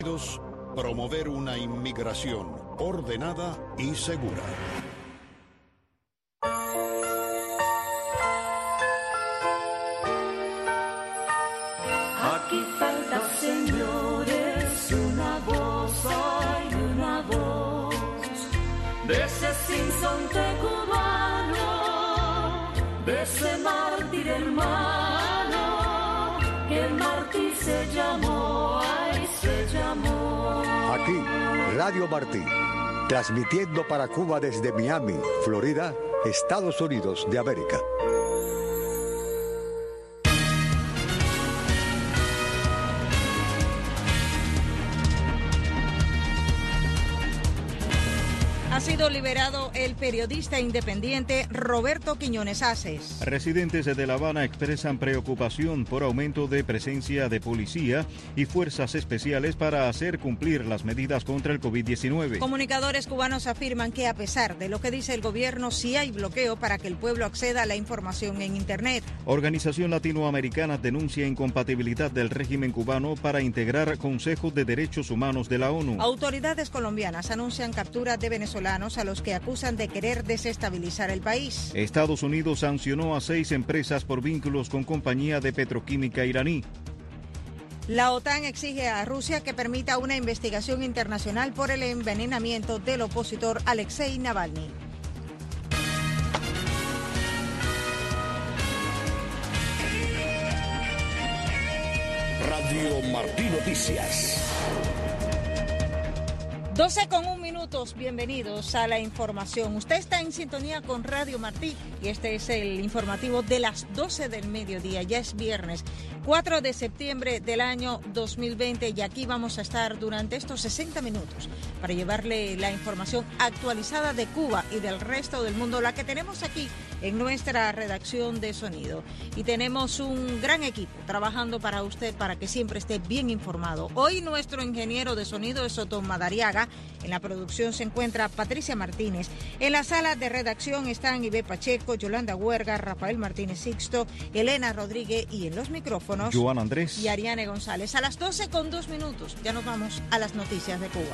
Promover una inmigración ordenada y segura. Aquí falta, señores, una voz, hay una voz de ese sinsonte cubano, de ese mártir hermano, que el mártir se llamó, ay, se llamó. Aquí, Radio Martí, transmitiendo para Cuba desde Miami, Florida, Estados Unidos de América. Ha sido liberado el periodista independiente Roberto Quiñones Aces. Residentes de La Habana expresan preocupación por aumento de presencia de policía y fuerzas especiales para hacer cumplir las medidas contra el COVID-19. Comunicadores cubanos afirman que a pesar de lo que dice el gobierno, sí hay bloqueo para que el pueblo acceda a la información en Internet. Organización Latinoamericana denuncia incompatibilidad del régimen cubano para integrar consejos de derechos humanos de la ONU. Autoridades colombianas anuncian captura de venezolanos a los que acusan de querer desestabilizar el país. Estados Unidos sancionó a 6 empresas por vínculos con compañía de petroquímica iraní. La OTAN exige a Rusia que permita una investigación internacional por el envenenamiento del opositor Alexei Navalny. Radio Martí Noticias. 12:01, bienvenidos a la información. Usted está en sintonía con Radio Martí y este es el informativo de las 12 del mediodía. Ya es viernes 4 de septiembre del año 2020 y aquí vamos a estar durante estos 60 minutos para llevarle la información actualizada de Cuba y del resto del mundo, la que tenemos aquí en nuestra redacción de sonido. Y tenemos un gran equipo trabajando para usted para que siempre esté bien informado. Hoy nuestro ingeniero de sonido es Otón Madariaga. En la producción se encuentra Patricia Martínez. En la sala de redacción están Ivette Pacheco, Yolanda Huerga, Rafael Martínez Sixto, Elena Rodríguez y en los micrófonos Joan Andrés y Ariane González. A las 12:02 ya nos vamos a las noticias de Cuba.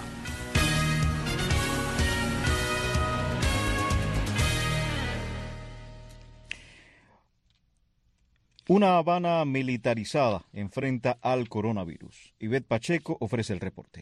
Una Habana militarizada enfrenta al coronavirus. Ivette Pacheco ofrece el reporte.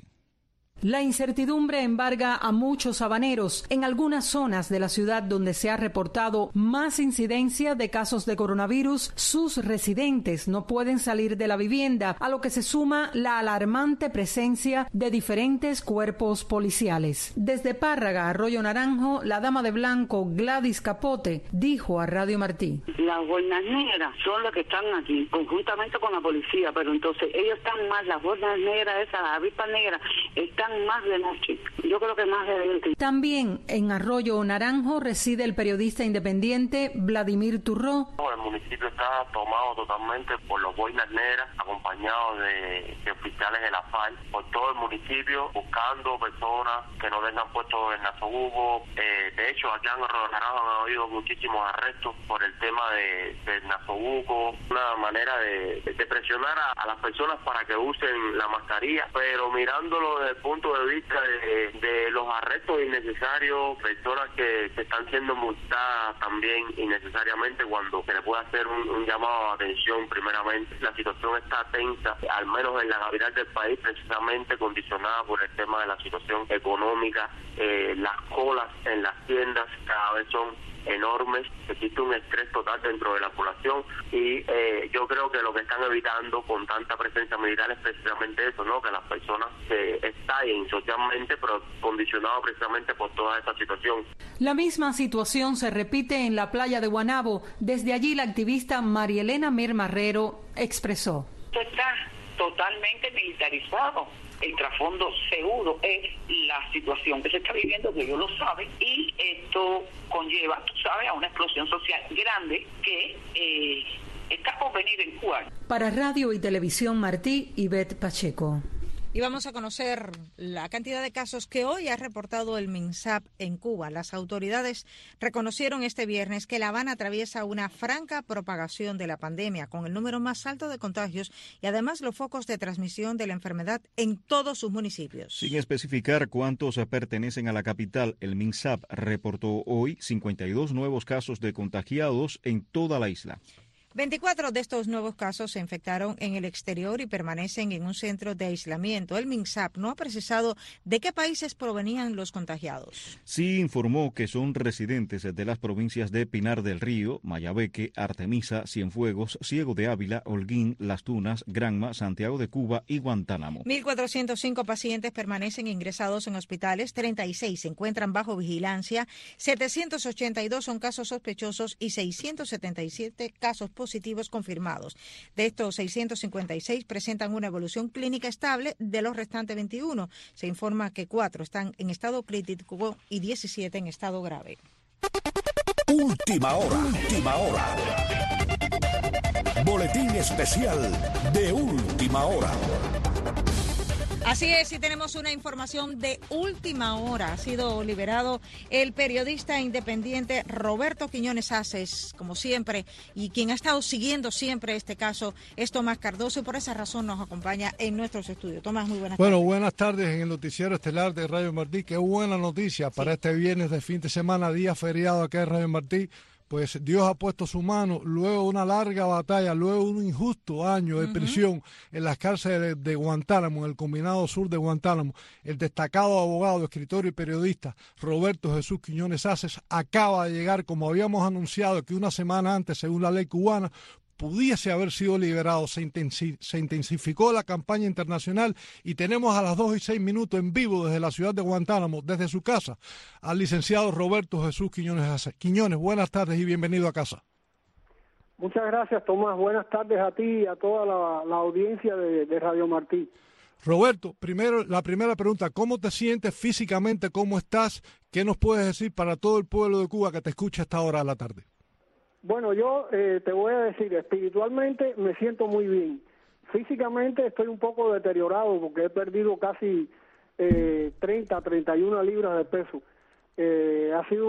La incertidumbre embarga a muchos habaneros en algunas zonas de la ciudad donde se ha reportado más incidencia de casos de coronavirus. Sus residentes no pueden salir de la vivienda, a lo que se suma la alarmante presencia de diferentes cuerpos policiales. Desde Párraga, Arroyo Naranjo, la dama de blanco Gladys Capote dijo a Radio Martí: las boinas negras son las que están aquí, conjuntamente con la policía, pero entonces ellos están más, las boinas negras esas, las avispas negras, están más de noche, yo creo que más de 20. También en Arroyo Naranjo reside el periodista independiente Vladimir Turró. El municipio está tomado totalmente por los boinas negras, acompañados de oficiales de la FARC, por todo el municipio, buscando personas que no tengan puesto el nasobuco. De hecho, acá en Arroyo Naranjo han habido muchísimos arrestos por el tema del nasobuco, una manera de presionar a las personas para que usen la mascarilla, pero mirándolo desde el punto de vista de los arrestos innecesarios, personas que están siendo multadas también innecesariamente cuando se le puede hacer un llamado de atención primeramente. La situación está tensa, al menos en la capital del país, precisamente condicionada por el tema de la situación económica. Las colas en las tiendas cada vez son enormes, existe un estrés total dentro de la población y yo creo que lo que están evitando con tanta presencia militar es precisamente eso, ¿no? Que las personas se estallen socialmente, pero condicionado precisamente por toda esta situación. La misma situación se repite en la playa de Guanabo. Desde allí la activista María Elena Mir Marrero expresó: Esto está totalmente militarizado. El trasfondo seguro es la situación que se está viviendo, que ellos lo saben, y esto conlleva, tú sabes, a una explosión social grande que está por venir en Cuba. Para Radio y Televisión Martí, Ivette Pacheco. Y vamos a conocer la cantidad de casos que hoy ha reportado el MINSAP en Cuba. Las autoridades reconocieron este viernes que La Habana atraviesa una franca propagación de la pandemia, con el número más alto de contagios y además los focos de transmisión de la enfermedad en todos sus municipios. Sin especificar cuántos pertenecen a la capital, el MINSAP reportó hoy 52 nuevos casos de contagiados en toda la isla. 24 de estos nuevos casos se infectaron en el exterior y permanecen en un centro de aislamiento. El MINSAP no ha precisado de qué países provenían los contagiados. Sí informó que son residentes de las provincias de Pinar del Río, Mayabeque, Artemisa, Cienfuegos, Ciego de Ávila, Holguín, Las Tunas, Granma, Santiago de Cuba y Guantánamo. 1.405 pacientes permanecen ingresados en hospitales, 36 se encuentran bajo vigilancia, 782 son casos sospechosos y 677 casos positivos confirmados. De estos, 656 presentan una evolución clínica estable. De los restantes 21, se informa que 4 están en estado crítico y 17 en estado grave. Última hora. Boletín especial de última hora. Así es, y tenemos una información de última hora. Ha sido liberado el periodista independiente Roberto Quiñones Aces, como siempre, y quien ha estado siguiendo siempre este caso es Tomás Cardoso, y por esa razón nos acompaña en nuestros estudios. Tomás, muy buenas tardes. Bueno, buenas tardes en el noticiero estelar de Radio Martí. Qué buena noticia para este viernes de fin de semana, día feriado acá en Radio Martí. Pues Dios ha puesto su mano luego de una larga batalla, luego de un injusto año de prisión en las cárceles de Guantánamo, en el Combinado Sur de Guantánamo. El destacado abogado, escritor y periodista Roberto Jesús Quiñones Aces acaba de llegar, como habíamos anunciado, que una semana antes, según la ley cubana, pudiese haber sido liberado. Se intensificó la campaña internacional y tenemos a las 2:06 en vivo desde la ciudad de Guantánamo, desde su casa, al licenciado Roberto Jesús Quiñones Aces. Quiñones, buenas tardes y bienvenido a casa. Muchas gracias, Tomás. Buenas tardes a ti y a toda la audiencia de Radio Martí. Roberto, la primera pregunta, ¿cómo te sientes físicamente? ¿Cómo estás? ¿Qué nos puedes decir para todo el pueblo de Cuba que te escucha a esta hora de la tarde? Bueno, yo te voy a decir, espiritualmente me siento muy bien. Físicamente estoy un poco deteriorado porque he perdido casi 31 libras de peso. Ha sido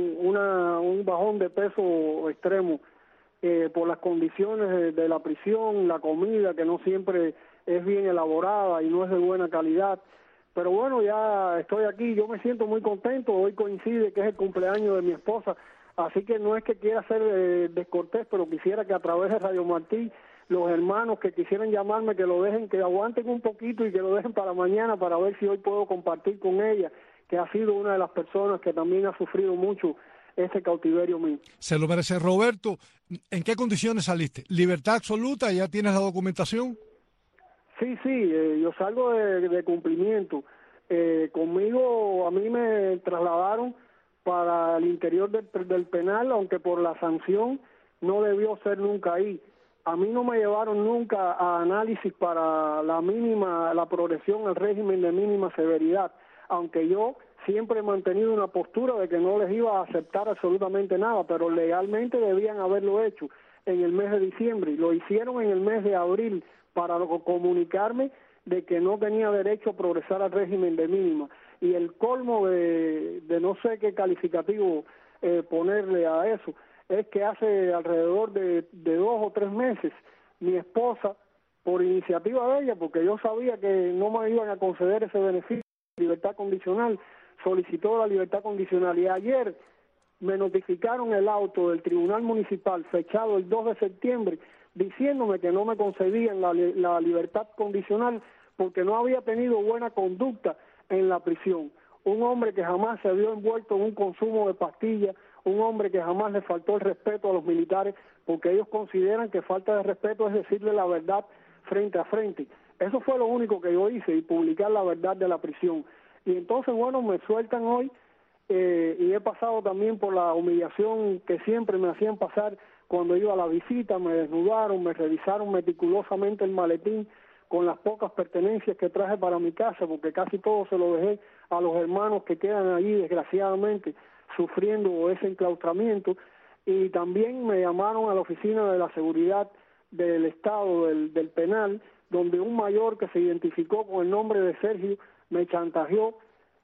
un bajón de peso extremo por las condiciones de la prisión, la comida que no siempre es bien elaborada y no es de buena calidad. Pero bueno, ya estoy aquí, yo me siento muy contento. Hoy coincide que es el cumpleaños de mi esposa. Así que no es que quiera ser descortés, pero quisiera que a través de Radio Martí, los hermanos que quisieran llamarme, que lo dejen, que aguanten un poquito y que lo dejen para mañana, para ver si hoy puedo compartir con ella, que ha sido una de las personas que también ha sufrido mucho ese cautiverio mío. Se lo merece. Roberto, ¿en qué condiciones saliste? ¿Libertad absoluta? ¿Ya tienes la documentación? Sí, yo salgo de cumplimiento. Conmigo, a mí me trasladaron para el interior del penal, aunque por la sanción no debió ser nunca ahí. A mí no me llevaron nunca a análisis para la progresión al régimen de mínima severidad, aunque yo siempre he mantenido una postura de que no les iba a aceptar absolutamente nada, pero legalmente debían haberlo hecho en el mes de diciembre, y lo hicieron en el mes de abril para comunicarme de que no tenía derecho a progresar al régimen de mínima. Y el colmo de no sé qué calificativo ponerle a eso, es que hace alrededor de 2 o 3 meses, mi esposa, por iniciativa de ella, porque yo sabía que no me iban a conceder ese beneficio de libertad condicional, solicitó la libertad condicional, y ayer me notificaron el auto del Tribunal Municipal, fechado el 2 de septiembre, diciéndome que no me concedían la libertad condicional porque no había tenido buena conducta en la prisión. Un hombre que jamás se vio envuelto en un consumo de pastillas, un hombre que jamás le faltó el respeto a los militares, porque ellos consideran que falta de respeto es decirle la verdad frente a frente. Eso fue lo único que yo hice, y publicar la verdad de la prisión. Y entonces, bueno, me sueltan hoy, y he pasado también por la humillación que siempre me hacían pasar cuando iba a la visita. Me desnudaron, me revisaron meticulosamente el maletín con las pocas pertenencias que traje para mi casa, porque casi todo se lo dejé a los hermanos que quedan allí, desgraciadamente, sufriendo ese enclaustramiento. Y también me llamaron a la oficina de la seguridad del Estado, del penal, donde un mayor que se identificó con el nombre de Sergio me chantajeó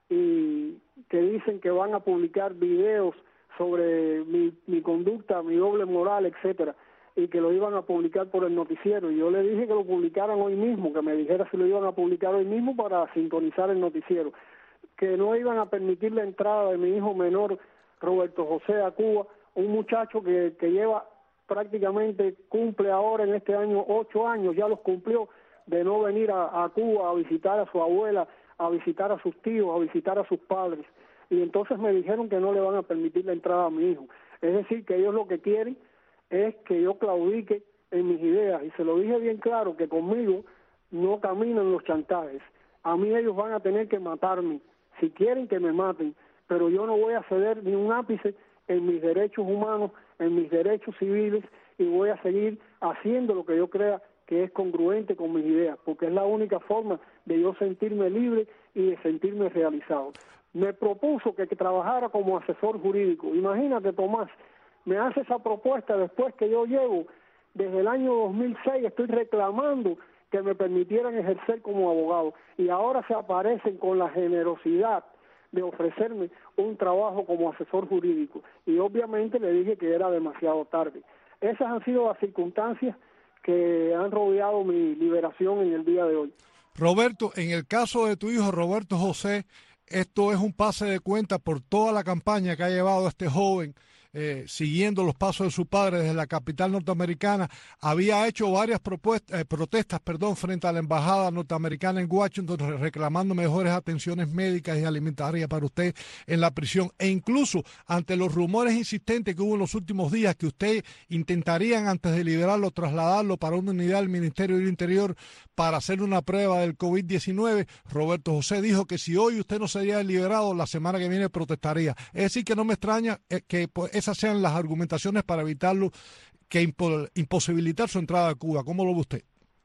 y que dicen que van a publicar videos sobre mi conducta, mi doble moral, etcétera, y que lo iban a publicar por el noticiero. Y yo le dije que lo publicaran hoy mismo, que me dijera si lo iban a publicar hoy mismo para sintonizar el noticiero, que no iban a permitir la entrada de mi hijo menor, Roberto José, a Cuba, un muchacho que lleva prácticamente, cumple ahora en este año 8 años, ya los cumplió, de no venir a Cuba a visitar a su abuela, a visitar a sus tíos, a visitar a sus padres. Y entonces me dijeron que no le van a permitir la entrada a mi hijo. Es decir, que ellos lo que quieren es que yo claudique en mis ideas. Y se lo dije bien claro, que conmigo no caminan los chantajes. A mí ellos van a tener que matarme, si quieren que me maten, pero yo no voy a ceder ni un ápice en mis derechos humanos, en mis derechos civiles, y voy a seguir haciendo lo que yo crea que es congruente con mis ideas, porque es la única forma de yo sentirme libre y de sentirme realizado. Me propuso que trabajara como asesor jurídico. Imagínate, Tomás, me hace esa propuesta después que yo llevo, desde el año 2006, estoy reclamando que me permitieran ejercer como abogado, y ahora se aparecen con la generosidad de ofrecerme un trabajo como asesor jurídico, y obviamente le dije que era demasiado tarde. Esas han sido las circunstancias que han rodeado mi liberación en el día de hoy. Roberto, en el caso de tu hijo Roberto José, esto es un pase de cuenta por toda la campaña que ha llevado este joven, siguiendo los pasos de su padre desde la capital norteamericana. Había hecho varias protestas frente a la embajada norteamericana en Washington, reclamando mejores atenciones médicas y alimentarias para usted en la prisión, e incluso ante los rumores insistentes que hubo en los últimos días que usted intentarían, antes de liberarlo, trasladarlo para una unidad del Ministerio del Interior para hacer una prueba del COVID-19. Roberto José dijo que si hoy usted no sería liberado, la semana que viene protestaría. Es decir, que no me extraña que esas sean las argumentaciones para evitarlo, que imposibilitar su entrada a Cuba. ¿Cómo lo ve usted?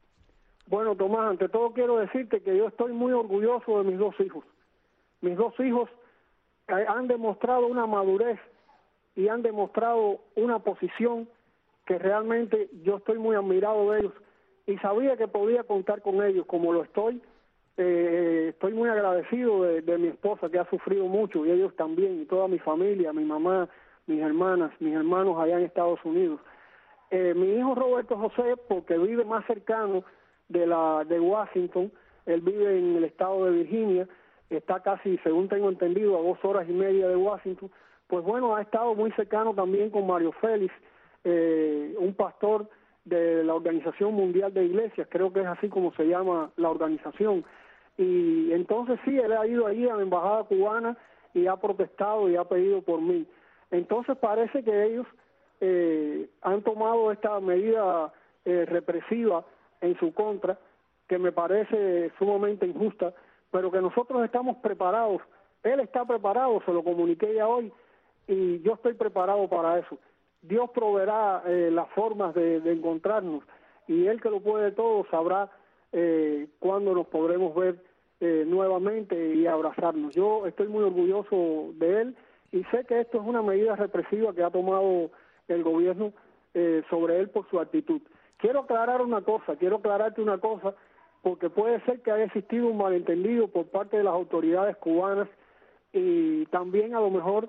Bueno, Tomás, ante todo quiero decirte que yo estoy muy orgulloso de mis dos hijos. Mis dos hijos han demostrado una madurez y han demostrado una posición que realmente yo estoy muy admirado de ellos, y sabía que podía contar con ellos, como lo estoy. Estoy muy agradecido de mi esposa, que ha sufrido mucho, y ellos también, y toda mi familia, mi mamá, mis hermanas, mis hermanos allá en Estados Unidos. Mi hijo Roberto José, porque vive más cercano de Washington, él vive en el estado de Virginia, está casi, según tengo entendido, a 2 horas y media de Washington. Pues bueno, ha estado muy cercano también con Mario Félix, un pastor de la Organización Mundial de Iglesias, creo que es así como se llama la organización. Y entonces sí, él ha ido ahí a la embajada cubana y ha protestado y ha pedido por mí. Entonces parece que ellos han tomado esta medida represiva en su contra, que me parece sumamente injusta, pero que nosotros estamos preparados. Él está preparado, se lo comuniqué ya hoy, y yo estoy preparado para eso. Dios proveerá las formas de encontrarnos, y Él, que lo puede todo, sabrá cuándo nos podremos ver nuevamente y abrazarnos. Yo estoy muy orgulloso de Él, y sé que esto es una medida represiva que ha tomado el gobierno sobre él por su actitud. Quiero aclararte una cosa, porque puede ser que haya existido un malentendido por parte de las autoridades cubanas, y también a lo mejor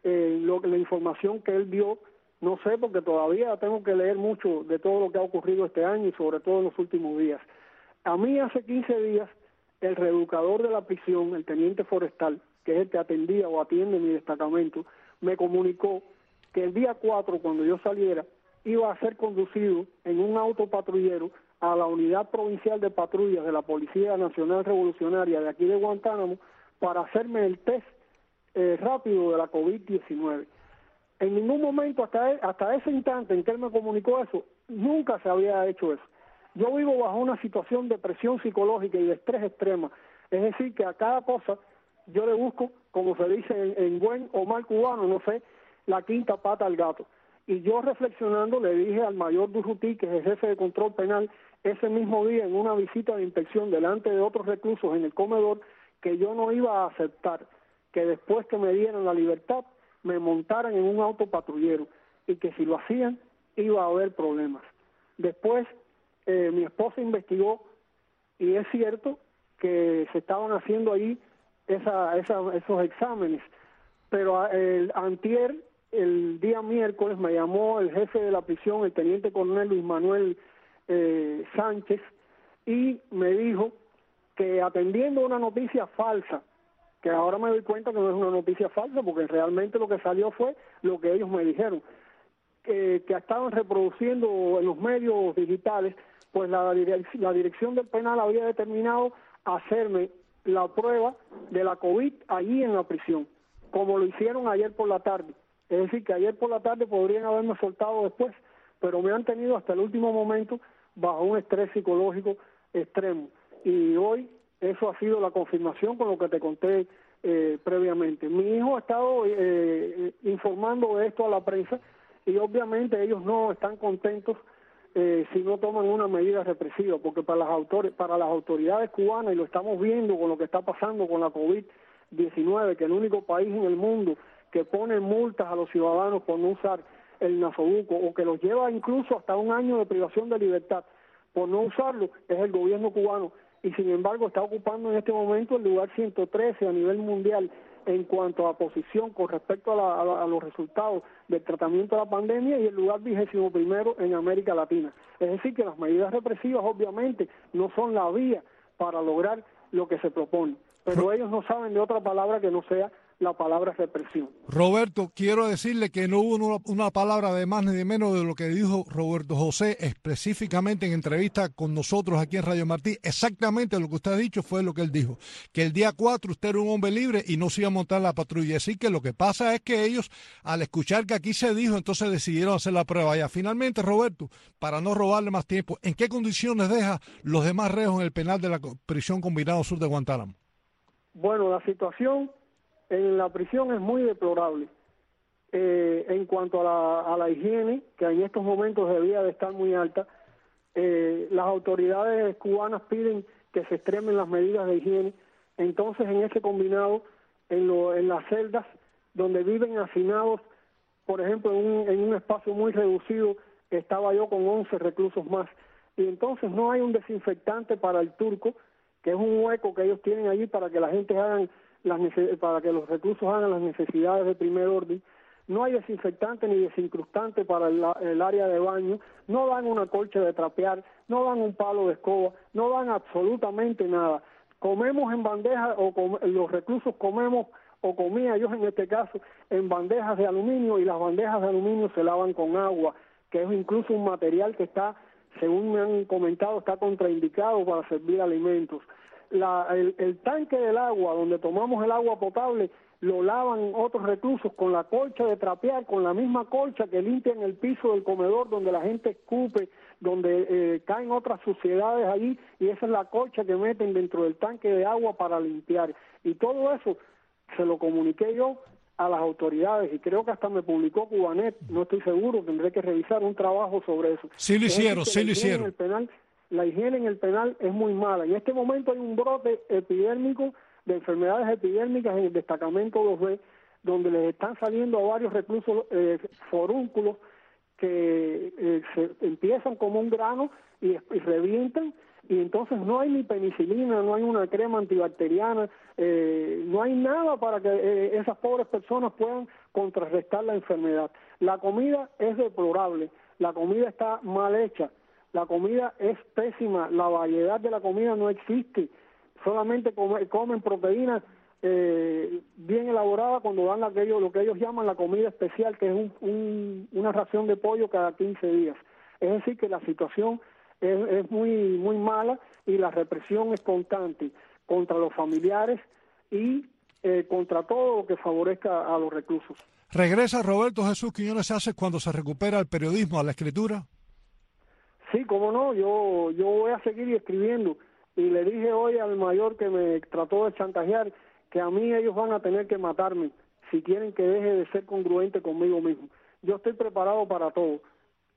la información que él dio, no sé, porque todavía tengo que leer mucho de todo lo que ha ocurrido este año y sobre todo en los últimos días. A mí hace 15 días, el reeducador de la prisión, el teniente forestal, que es el que atendía o atiende mi destacamento, me comunicó que el día 4, cuando yo saliera, iba a ser conducido en un auto patrullero a la Unidad Provincial de Patrullas de la Policía Nacional Revolucionaria de aquí de Guantánamo para hacerme el test rápido de la COVID-19. En ningún momento, hasta ese instante en que él me comunicó eso, nunca se había hecho eso. Yo vivo bajo una situación de presión psicológica y de estrés extrema, es decir, que a cada cosa yo le busco, como se dice en buen o mal cubano, no sé, la quinta pata al gato. Y yo, reflexionando, le dije al mayor Durruti, que es el jefe de control penal, ese mismo día en una visita de inspección delante de otros reclusos en el comedor, que yo no iba a aceptar que después que me dieran la libertad me montaran en un auto patrullero, y que si lo hacían iba a haber problemas. Después mi esposa investigó y es cierto que se estaban haciendo ahí esos exámenes, pero antier, el día miércoles, me llamó el jefe de la prisión, el teniente coronel Luis Manuel Sánchez, y me dijo que atendiendo una noticia falsa, que ahora me doy cuenta que no es una noticia falsa, porque realmente lo que salió fue lo que ellos me dijeron, que estaban reproduciendo en los medios digitales, pues la dirección del penal había determinado hacerme la prueba de la COVID allí en la prisión, como lo hicieron ayer por la tarde. Es decir, que ayer por la tarde podrían haberme soltado después, pero me han tenido hasta el último momento bajo un estrés psicológico extremo. Y hoy eso ha sido la confirmación con lo que te conté previamente. Mi hijo ha estado informando de esto a la prensa y obviamente ellos no están contentos si no toman una medida represiva, porque para las autoridades cubanas, y lo estamos viendo con lo que está pasando con la COVID-19, que es el único país en el mundo que pone multas a los ciudadanos por no usar el nasobuco, o que los lleva incluso hasta 1 año de privación de libertad por no usarlo, es el gobierno cubano, y sin embargo está ocupando en este momento el lugar 113 a nivel mundial en cuanto a posición con respecto a los resultados del tratamiento de la pandemia, y el lugar 21º en América Latina. Es decir, que las medidas represivas obviamente no son la vía para lograr lo que se propone, pero ellos no saben de otra palabra que no sea la palabra represión. Roberto, quiero decirle que no hubo una palabra de más ni de menos de lo que dijo Roberto José específicamente en entrevista con nosotros aquí en Radio Martí. Exactamente lo que usted ha dicho fue lo que él dijo, que el día 4 usted era un hombre libre y no se iba a montar la patrulla. Así que lo que pasa es que ellos, al escuchar que aquí se dijo, entonces decidieron hacer la prueba. Ya finalmente, Roberto, para no robarle más tiempo, ¿en qué condiciones deja los demás reos en el penal de la prisión combinado sur de Guantánamo? Bueno, la situación en la prisión es muy deplorable. En cuanto a la higiene, que en estos momentos debía de estar muy alta, las autoridades cubanas piden que se extremen las medidas de higiene. Entonces, en ese combinado, en las celdas donde viven hacinados, por ejemplo, en un espacio muy reducido, estaba yo con 11 reclusos más. Y entonces no hay un desinfectante para el turco, que es un hueco que ellos tienen allí para que la gente para que los reclusos hagan las necesidades de primer orden. No hay desinfectante ni desincrustante para el área de baño, no dan una colcha de trapear, no dan un palo de escoba, no dan absolutamente nada. Comemos en bandejas, los reclusos comemos, o comía yo en este caso, en bandejas de aluminio, y las bandejas de aluminio se lavan con agua, que es incluso un material que está, según me han comentado, está contraindicado para servir alimentos. El tanque del agua, donde tomamos el agua potable, lo lavan otros reclusos con la colcha de trapear, con la misma colcha que limpian el piso del comedor donde la gente escupe, donde caen otras suciedades allí, y esa es la colcha que meten dentro del tanque de agua para limpiar. Y todo eso se lo comuniqué yo a las autoridades, y creo que hasta me publicó Cubanet, no estoy seguro, tendré que revisar un trabajo sobre eso. Sí lo hicieron, sí lo hicieron. La higiene en el penal es muy mala. En este momento hay un brote epidérmico de enfermedades epidérmicas en el destacamento 2B, donde les están saliendo a varios reclusos forúnculos que se empiezan como un grano y revientan, y entonces no hay ni penicilina, no hay una crema antibacteriana, no hay nada para que esas pobres personas puedan contrarrestar la enfermedad. La comida es deplorable, la comida está mal hecha, la comida es pésima, la variedad de la comida no existe, solamente comen proteínas bien elaborada cuando dan lo que ellos llaman la comida especial, que es una ración de pollo cada 15 días. Es decir, que la situación es muy muy mala, y la represión es constante contra los familiares y contra todo lo que favorezca a los reclusos. ¿Regresa Roberto Jesús Quiñones Aces cuando se recupera el periodismo, a la escritura? Sí, cómo no, yo voy a seguir escribiendo, y le dije hoy al mayor que me trató de chantajear que a mí ellos van a tener que matarme si quieren que deje de ser congruente conmigo mismo. Yo estoy preparado para todo.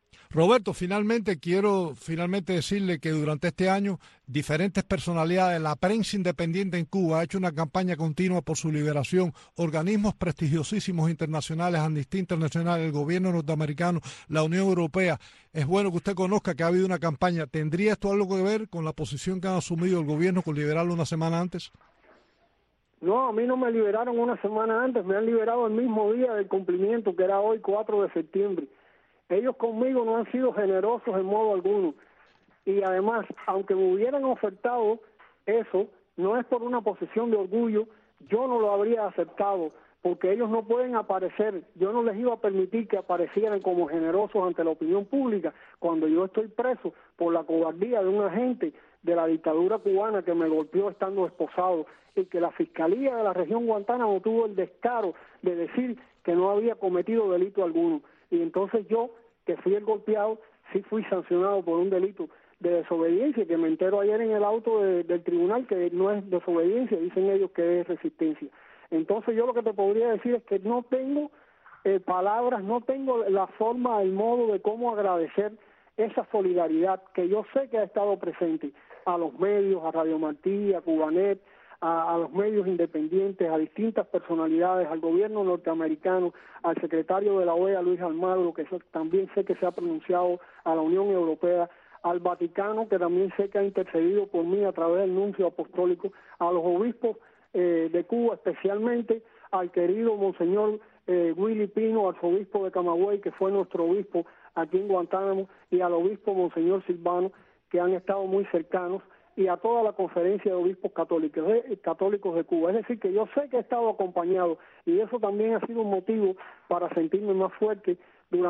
Roberto, quiero decirle que durante este año diferentes personalidades, la prensa independiente en Cuba ha hecho una campaña continua por su liberación, organismos prestigiosísimos internacionales, Amnistía Internacional, el gobierno norteamericano, la Unión Europea. Es bueno que usted conozca que ha habido una campaña. ¿Tendría esto algo que ver con la posición que ha asumido el gobierno con liberarlo una semana antes? No, a mí no me liberaron una semana antes, me han liberado el mismo día del cumplimiento, que era hoy, 4 de septiembre. Ellos conmigo no han sido generosos en modo alguno. Y además, aunque me hubieran ofertado eso, no es por una posición de orgullo, yo no lo habría aceptado, porque ellos no pueden aparecer. Yo no les iba a permitir que aparecieran como generosos ante la opinión pública cuando yo estoy preso por la cobardía de un agente de la dictadura cubana que me golpeó estando esposado, y que la Fiscalía de la región Guantánamo tuvo el descaro de decir que no había cometido delito alguno. Y entonces yo, que fui el golpeado, sí fui sancionado por un delito de desobediencia, que me entero ayer en el auto del tribunal que no es desobediencia, dicen ellos que es resistencia. Entonces yo lo que te podría decir es que no tengo palabras, no tengo la forma, el modo de cómo agradecer esa solidaridad que yo sé que ha estado presente a los medios, a Radio Martí, a Cubanet, a los medios independientes, a distintas personalidades, al gobierno norteamericano, al secretario de la OEA, Luis Almagro, que también sé que se ha pronunciado, a la Unión Europea, al Vaticano, que también sé que ha intercedido por mí a través del nuncio apostólico, a los obispos de Cuba, especialmente al querido Monseñor Willy Pino, arzobispo de Camagüey, que fue nuestro obispo aquí en Guantánamo, y al obispo Monseñor Silvano, que han estado muy cercanos, y a toda la conferencia de obispos católicos de Cuba. Es decir, que yo sé que he estado acompañado, y eso también ha sido un motivo para sentirme más fuerte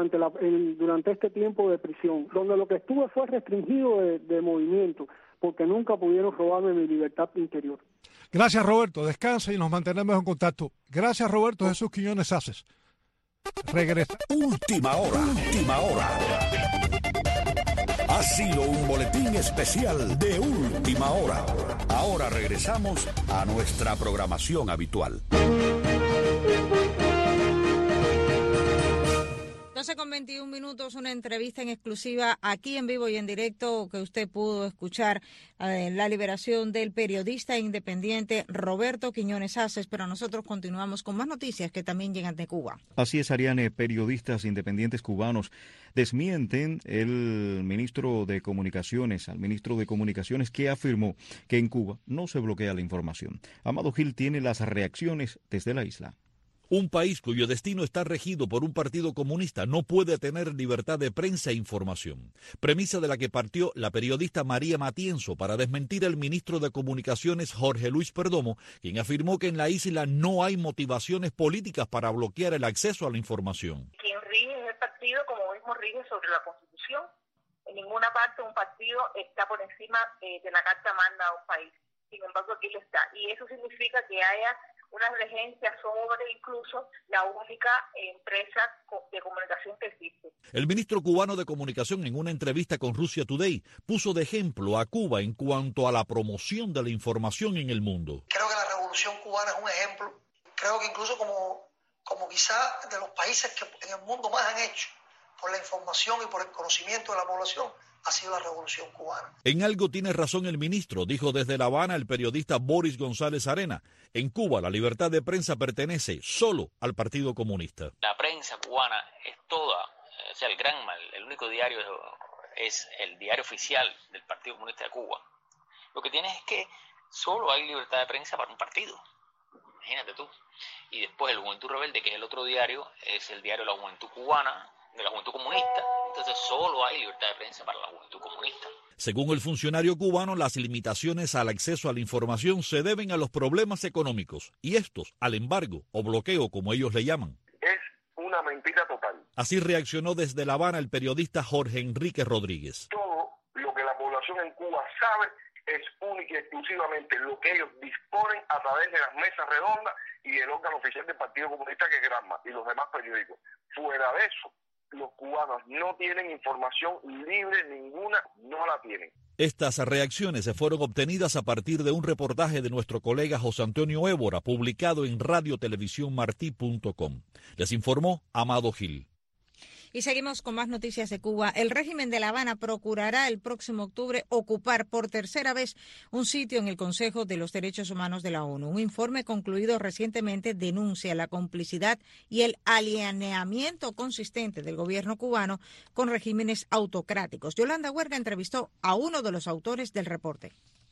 durante este tiempo de prisión, donde lo que estuve fue restringido de movimiento, porque nunca pudieron robarme mi libertad interior. Gracias, Roberto. Descansa y nos mantenemos en contacto. Gracias, Roberto Jesús Quiñones Aces. Regresa. Última hora. Ha sido un boletín especial de Última Hora. Ahora regresamos a nuestra programación habitual. 12:21, una entrevista en exclusiva aquí en vivo y en directo que usted pudo escuchar, la liberación del periodista independiente Roberto Quiñones Aces, pero nosotros continuamos con más noticias que también llegan de Cuba. Así es, Ariane, periodistas independientes cubanos desmienten al ministro de Comunicaciones que afirmó que en Cuba no se bloquea la información. Amado Gil tiene las reacciones desde la isla. Un país cuyo destino está regido por un partido comunista no puede tener libertad de prensa e información. Premisa de la que partió la periodista María Matienzo para desmentir al ministro de Comunicaciones Jorge Luis Perdomo, quien afirmó que en la isla no hay motivaciones políticas para bloquear el acceso a la información. Quien rige es el partido, como mismo rige sobre la Constitución. En ninguna parte un partido está por encima de la Carta Magna de un país. Sin embargo, aquí lo está. Y eso significa que haya una regencia sobre incluso la única empresa de comunicación que existe. El ministro cubano de Comunicación, en una entrevista con Russia Today, puso de ejemplo a Cuba en cuanto a la promoción de la información en el mundo. Creo que la revolución cubana es un ejemplo. Creo que incluso como quizá de los países que en el mundo más han hecho por la información y por el conocimiento de la población, ha sido la revolución cubana. En algo tiene razón el ministro, dijo desde La Habana el periodista Boris González Arena. En Cuba la libertad de prensa pertenece solo al Partido Comunista. La prensa cubana es toda, o sea, el Granma, el único diario es el diario oficial del Partido Comunista de Cuba. Lo que tienes es que solo hay libertad de prensa para un partido. Imagínate tú. Y después el Juventud Rebelde, que es el otro diario, es el diario de la Juventud Cubana, de la Juventud Comunista. Entonces solo hay libertad de prensa para la Juventud Comunista. Según el funcionario cubano, las limitaciones al acceso a la información se deben a los problemas económicos y estos al embargo o bloqueo, como ellos le llaman. Es una mentira total. Así reaccionó desde La Habana el periodista Jorge Enrique Rodríguez. Todo lo que la población en Cuba sabe es única y exclusivamente lo que ellos disponen a través de las mesas redondas y el órgano oficial del Partido Comunista, que es Granma, y los demás periódicos. Fuera de eso, los cubanos no tienen información libre ninguna, no la tienen. Estas reacciones se fueron obtenidas a partir de un reportaje de nuestro colega José Antonio Évora, publicado en radiotelevisiónmartí.com. Les informó Amado Gil. Y seguimos con más noticias de Cuba. El régimen de La Habana procurará el próximo octubre ocupar por tercera vez un sitio en el Consejo de los Derechos Humanos de la ONU. Un informe concluido recientemente denuncia la complicidad y el alineamiento consistente del gobierno cubano con regímenes autocráticos. Yolanda Huerga entrevistó a uno de los autores del reporte.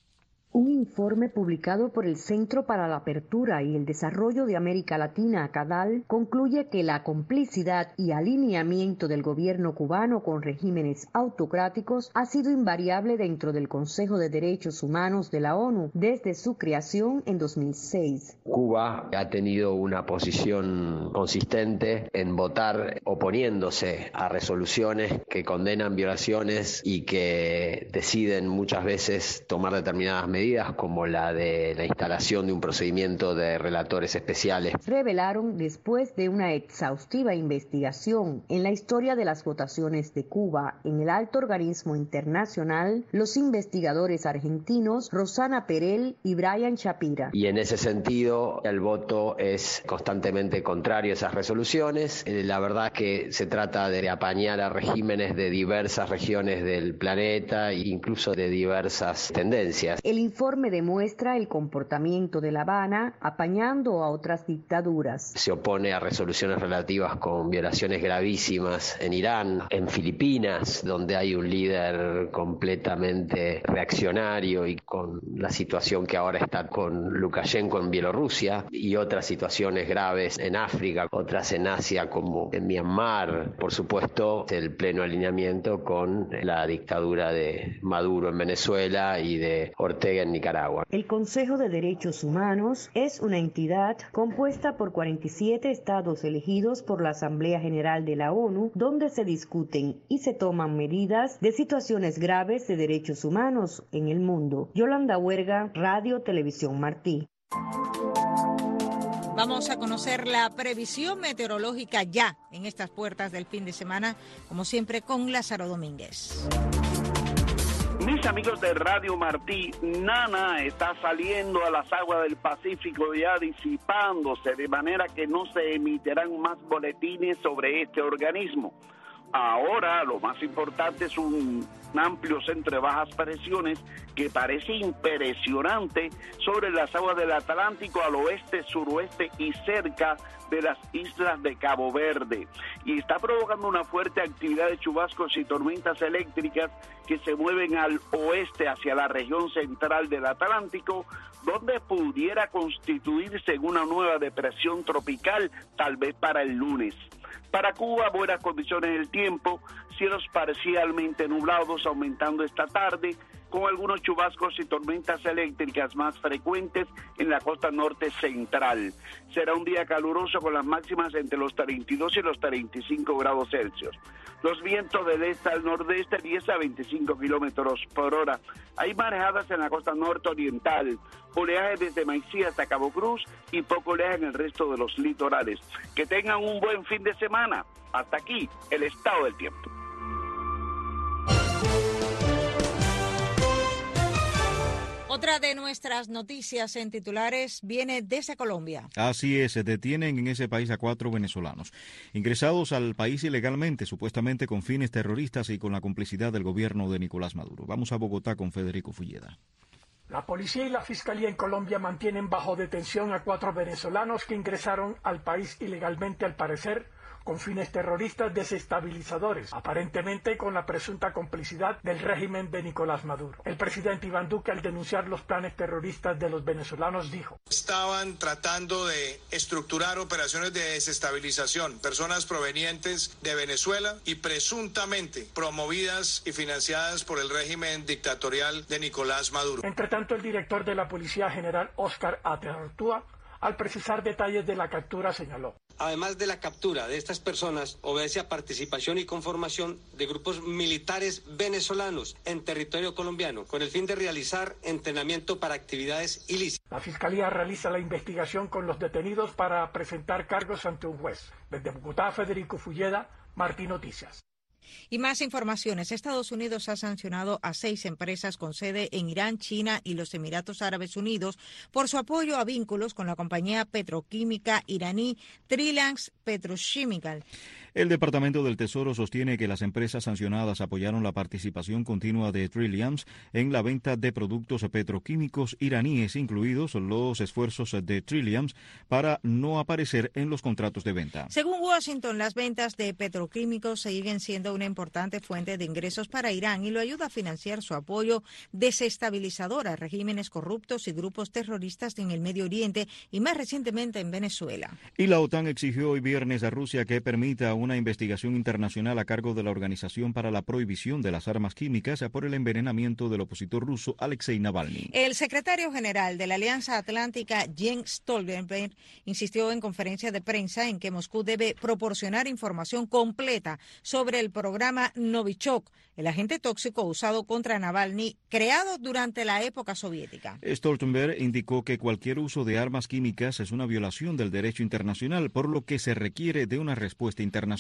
Un informe publicado por el Centro para la Apertura y el Desarrollo de América Latina, CADAL, concluye que la complicidad y alineamiento del gobierno cubano con regímenes autocráticos ha sido invariable dentro del Consejo de Derechos Humanos de la ONU desde su creación en 2006. Cuba ha tenido una posición consistente en votar oponiéndose a resoluciones que condenan violaciones y que deciden muchas veces tomar determinadas medidas, como la de la instalación de un procedimiento de relatores especiales. Revelaron después de una exhaustiva investigación en la historia de las votaciones de Cuba en el alto organismo internacional, los investigadores argentinos Rosana Perel y Brian Shapira. Y en ese sentido, el voto es constantemente contrario a esas resoluciones. La verdad es que se trata de apañar a regímenes de diversas regiones del planeta e incluso de diversas tendencias. El informe demuestra el comportamiento de La Habana apañando a otras dictaduras. Se opone a resoluciones relativas con violaciones gravísimas en Irán, en Filipinas, donde hay un líder completamente reaccionario, y con la situación que ahora está con Lukashenko en Bielorrusia, y otras situaciones graves en África, otras en Asia como en Myanmar. Por supuesto, el pleno alineamiento con la dictadura de Maduro en Venezuela y de Ortega en Nicaragua. El Consejo de Derechos Humanos es una entidad compuesta por 47 estados elegidos por la Asamblea General de la ONU, donde se discuten y se toman medidas de situaciones graves de derechos humanos en el mundo. Yolanda Huerga, Radio Televisión Martí. Vamos a conocer la previsión meteorológica ya en estas puertas del fin de semana, como siempre con Lázaro Domínguez. Mis amigos de Radio Martí, Nana está saliendo a las aguas del Pacífico, ya disipándose, de manera que no se emitirán más boletines sobre este organismo. Ahora lo más importante es un amplio centro de bajas presiones que parece impresionante sobre las aguas del Atlántico al oeste, suroeste y cerca de las islas de Cabo Verde, y está provocando una fuerte actividad de chubascos y tormentas eléctricas que se mueven al oeste hacia la región central del Atlántico, donde pudiera constituirse en una nueva depresión tropical, tal vez para el lunes. Para Cuba, buenas condiciones del tiempo, cielos parcialmente nublados aumentando esta tarde, con algunos chubascos y tormentas eléctricas más frecuentes en la costa norte central. Será un día caluroso con las máximas entre los 32 y los 35 grados Celsius. Los vientos del este al nordeste 10 a 25 kilómetros por hora. Hay marejadas en la costa norte oriental, oleaje desde Maicí hasta Cabo Cruz y poco oleaje en el resto de los litorales. Que tengan un buen fin de semana. Hasta aquí el estado del tiempo. Otra de nuestras noticias en titulares viene desde Colombia. Así es, se detienen en ese país a 4 venezolanos, ingresados al país ilegalmente, supuestamente con fines terroristas y con la complicidad del gobierno de Nicolás Maduro. Vamos a Bogotá con Federico Fulleda. La policía y la fiscalía en Colombia mantienen bajo detención a 4 venezolanos que ingresaron al país ilegalmente, al parecer, con fines terroristas desestabilizadores, aparentemente con la presunta complicidad del régimen de Nicolás Maduro. El presidente Iván Duque, al denunciar los planes terroristas de los venezolanos, dijo: estaban tratando de estructurar operaciones de desestabilización, personas provenientes de Venezuela y presuntamente promovidas y financiadas por el régimen dictatorial de Nicolás Maduro. Entre tanto, el director de la Policía General, Óscar Atertúa, al precisar detalles de la captura, señaló: además de la captura de estas personas, obedece a participación y conformación de grupos militares venezolanos en territorio colombiano, con el fin de realizar entrenamiento para actividades ilícitas. La Fiscalía realiza la investigación con los detenidos para presentar cargos ante un juez. Desde Bogotá, Federico Fulleda, Martí Noticias. Y más informaciones. Estados Unidos ha sancionado a 6 empresas con sede en Irán, China y los Emiratos Árabes Unidos por su apoyo a vínculos con la compañía petroquímica iraní Trilanx Petrochemical. El Departamento del Tesoro sostiene que las empresas sancionadas apoyaron la participación continua de Trilliums en la venta de productos petroquímicos iraníes, incluidos los esfuerzos de Trilliums para no aparecer en los contratos de venta. Según Washington, las ventas de petroquímicos siguen siendo una importante fuente de ingresos para Irán y lo ayuda a financiar su apoyo desestabilizador a regímenes corruptos y grupos terroristas en el Medio Oriente y más recientemente en Venezuela. Y la OTAN exigió hoy viernes a Rusia que permita una investigación internacional a cargo de la Organización para la Prohibición de las Armas Químicas por el envenenamiento del opositor ruso Alexei Navalny. El secretario general de la Alianza Atlántica, Jens Stoltenberg, insistió en conferencia de prensa en que Moscú debe proporcionar información completa sobre el programa Novichok, el agente tóxico usado contra Navalny, creado durante la época soviética. Stoltenberg indicó que cualquier uso de armas químicas es una violación del derecho internacional, por lo que se requiere de una respuesta internacional.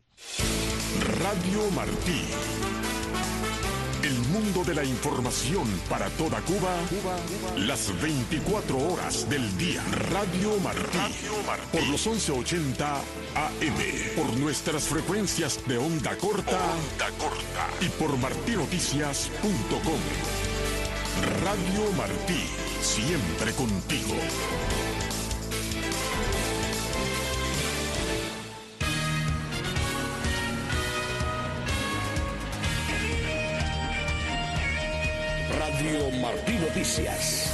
Radio Martí. El mundo de la información para toda Cuba, las 24 horas del día. Radio Martí. Por los 1180 AM. Por nuestras frecuencias de onda corta. Y por martinoticias.com. Radio Martí. Siempre contigo. Radio Martí Noticias.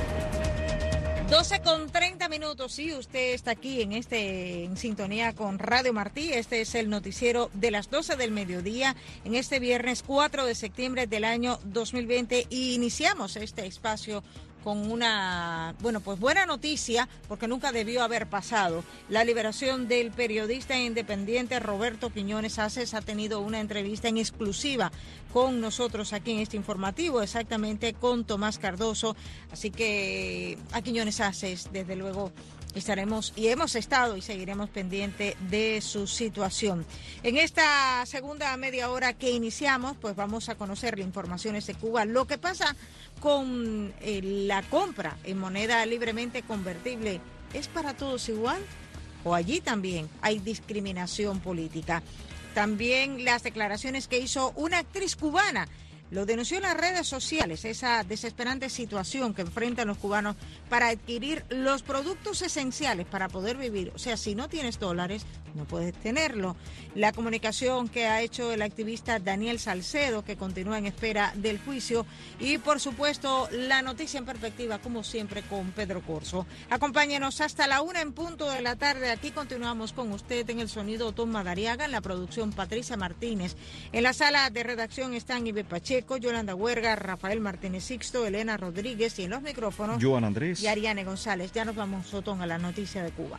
12:30. Sí, usted está aquí en sintonía con Radio Martí. Este es el noticiero de las 12 del mediodía en este viernes 4 de septiembre del año 2020 y iniciamos este espacio con una, buena noticia, porque nunca debió haber pasado. La liberación del periodista independiente Roberto Quiñones Aces ha tenido una entrevista en exclusiva con nosotros aquí en este informativo, exactamente con Tomás Cardoso. Así que a Quiñones Aces, desde luego, estaremos y hemos estado y seguiremos pendiente de su situación. En esta segunda media hora que iniciamos, pues vamos a conocer las informaciones de Cuba. Lo que pasa con la compra en moneda libremente convertible, ¿es para todos igual? ¿O allí también hay discriminación política? También las declaraciones que hizo una actriz cubana. Lo denunció en las redes sociales, esa desesperante situación que enfrentan los cubanos para adquirir los productos esenciales para poder vivir. O sea, si no tienes dólares, no puedes tenerlo. La comunicación que ha hecho el activista Daniel Salcedo, que continúa en espera del juicio. Y, por supuesto, la noticia en perspectiva, como siempre, con Pedro Corso. Acompáñenos hasta la 1 en punto de la tarde. Aquí continuamos con usted en el sonido Tom Madariaga, en la producción Patricia Martínez. En la sala de redacción están Ibe Pacheco, Yolanda Huerga, Rafael Martínez Sixto, Elena Rodríguez y en los micrófonos Joan Andrés y Ariane González. Ya nos vamos, Sotón, a la noticia de Cuba.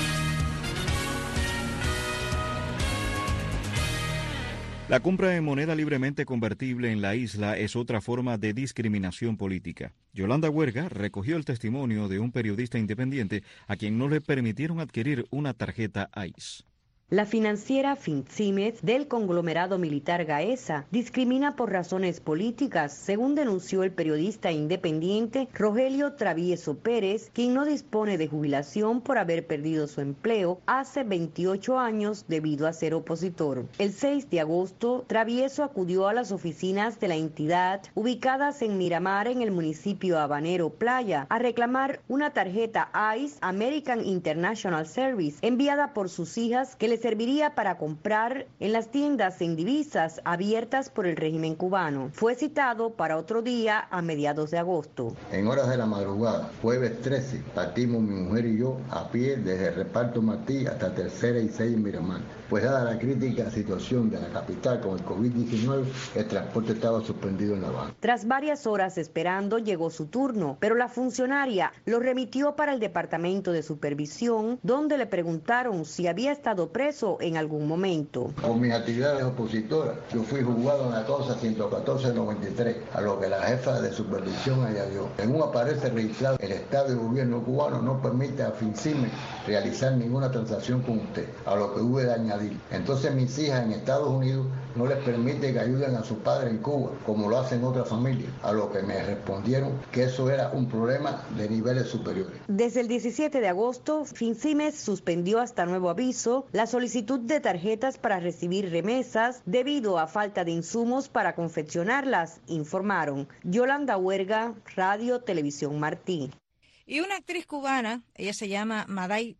La compra en moneda libremente convertible en la isla es otra forma de discriminación política. Yolanda Huerga recogió el testimonio de un periodista independiente a quien no le permitieron adquirir una tarjeta ICE. La financiera Fincimes del conglomerado militar Gaesa discrimina por razones políticas, según denunció el periodista independiente Rogelio Travieso Pérez, quien no dispone de jubilación por haber perdido su empleo hace 28 años debido a ser opositor. El 6 de agosto, Travieso acudió a las oficinas de la entidad ubicadas en Miramar, en el municipio habanero Playa, a reclamar una tarjeta ICE American International Service enviada por sus hijas que le serviría para comprar en las tiendas en divisas abiertas por el régimen cubano. Fue citado para otro día a mediados de agosto. En horas de la madrugada, jueves 13, partimos mi mujer y yo a pie desde el Reparto Martí hasta Tercera y 6 en Miramar. Pues dada la crítica situación de la capital con el COVID-19, el transporte estaba suspendido en La Habana. Tras varias horas esperando, llegó su turno, pero la funcionaria lo remitió para el Departamento de Supervisión, donde le preguntaron si había estado preso en algún momento. Con mis actividades opositoras, yo fui juzgado en la causa 114-93, a lo que la jefa de supervisión añadió. Según aparece registrado, el Estado y el gobierno cubano no permite a Fincime realizar ninguna transacción con usted, a lo que hube de añadir. Entonces mis hijas en Estados Unidos no les permite que ayuden a su padre en Cuba, como lo hacen otras familias, a lo que me respondieron que eso era un problema de niveles superiores. Desde el 17 de agosto, Fincimes suspendió hasta nuevo aviso la solicitud de tarjetas para recibir remesas debido a falta de insumos para confeccionarlas, informaron. Yolanda Huerga, Radio Televisión Martí. Y una actriz cubana, ella se llama Maday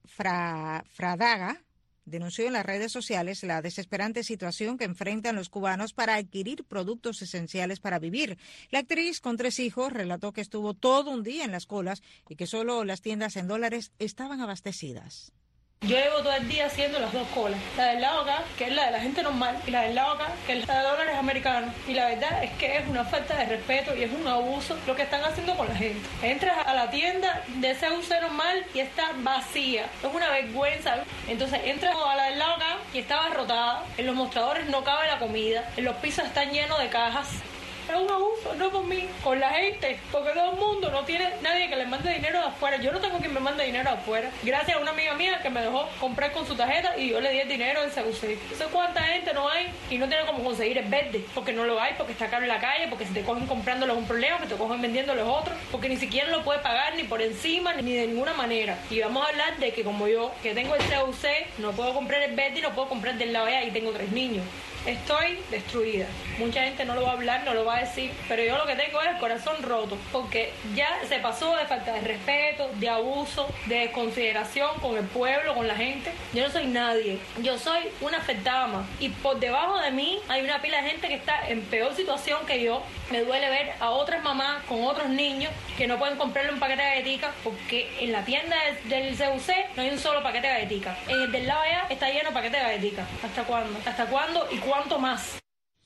Fradaga, denunció en las redes sociales la desesperante situación que enfrentan los cubanos para adquirir productos esenciales para vivir. La actriz, con 3 hijos, relató que estuvo todo un día en las colas y que solo las tiendas en dólares estaban abastecidas. Yo llevo todo el día haciendo las 2 colas, la del lado acá, que es la de la gente normal, y la del lado acá, que es la de dólares americanos. Y la verdad es que es una falta de respeto y es un abuso lo que están haciendo con la gente. Entras a la tienda de CUC normal y está vacía, es una vergüenza. Entonces entras a la del lado acá y está abarrotada, en los mostradores no cabe la comida, en los pisos están llenos de cajas. Es un abuso, no por mí, con la gente, porque todo el mundo no tiene nadie que le mande dinero de afuera. Yo no tengo quien me mande dinero de afuera. Gracias a una amiga mía que me dejó comprar con su tarjeta y yo le di el dinero en CUC. No sé cuánta gente no hay y no tiene cómo conseguir el verde, porque no lo hay, porque está caro en la calle, porque si te cogen comprándolo es un problema, que te cogen vendiéndolo es otro, porque ni siquiera lo puede pagar ni por encima ni de ninguna manera. Y vamos a hablar de que como yo, que tengo el CUC, no puedo comprar el verde y no puedo comprar del lado allá y tengo 3 niños. Estoy destruida. Mucha gente no lo va a hablar, no lo va a decir, pero yo lo que tengo es el corazón roto, porque ya se pasó de falta de respeto, de abuso, de desconsideración con el pueblo, con la gente. Yo no soy nadie, yo soy una afectada más. Y por debajo de mí hay una pila de gente que está en peor situación que yo. Me duele ver a otras mamás con otros niños que no pueden comprarle un paquete de galletitas, porque en la tienda del CUC no hay un solo paquete de galletitas. En el del lado allá está lleno de paquetes de galletitas. ¿Hasta cuándo? ¿Hasta cuándo y cuánto más?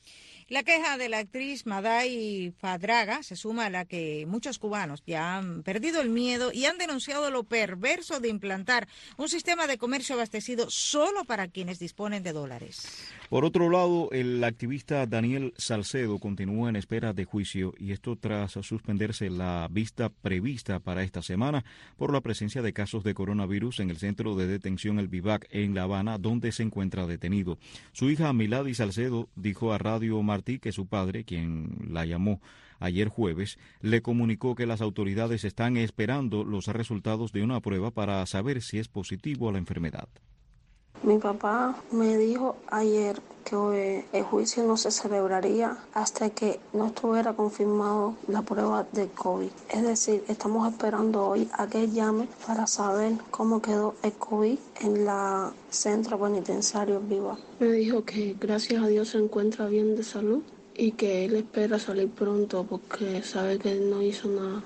La queja de la actriz Maday Fradaga se suma a la que muchos cubanos ya han perdido el miedo y han denunciado lo perverso de implantar un sistema de comercio abastecido solo para quienes disponen de dólares. Por otro lado, el activista Daniel Salcedo continúa en espera de juicio y esto tras suspenderse la vista prevista para esta semana por la presencia de casos de coronavirus en el centro de detención El Vivac en La Habana, donde se encuentra detenido. Su hija Milady Salcedo dijo a Radio Martí que su padre, quien la llamó ayer jueves, le comunicó que las autoridades están esperando los resultados de una prueba para saber si es positivo a la enfermedad. Mi papá me dijo ayer que el juicio no se celebraría hasta que no estuviera confirmado la prueba de COVID. Es decir, estamos esperando hoy a que él llame para saber cómo quedó el COVID en la centro penitenciario Viva. Me dijo que gracias a Dios se encuentra bien de salud y que él espera salir pronto porque sabe que él no hizo nada.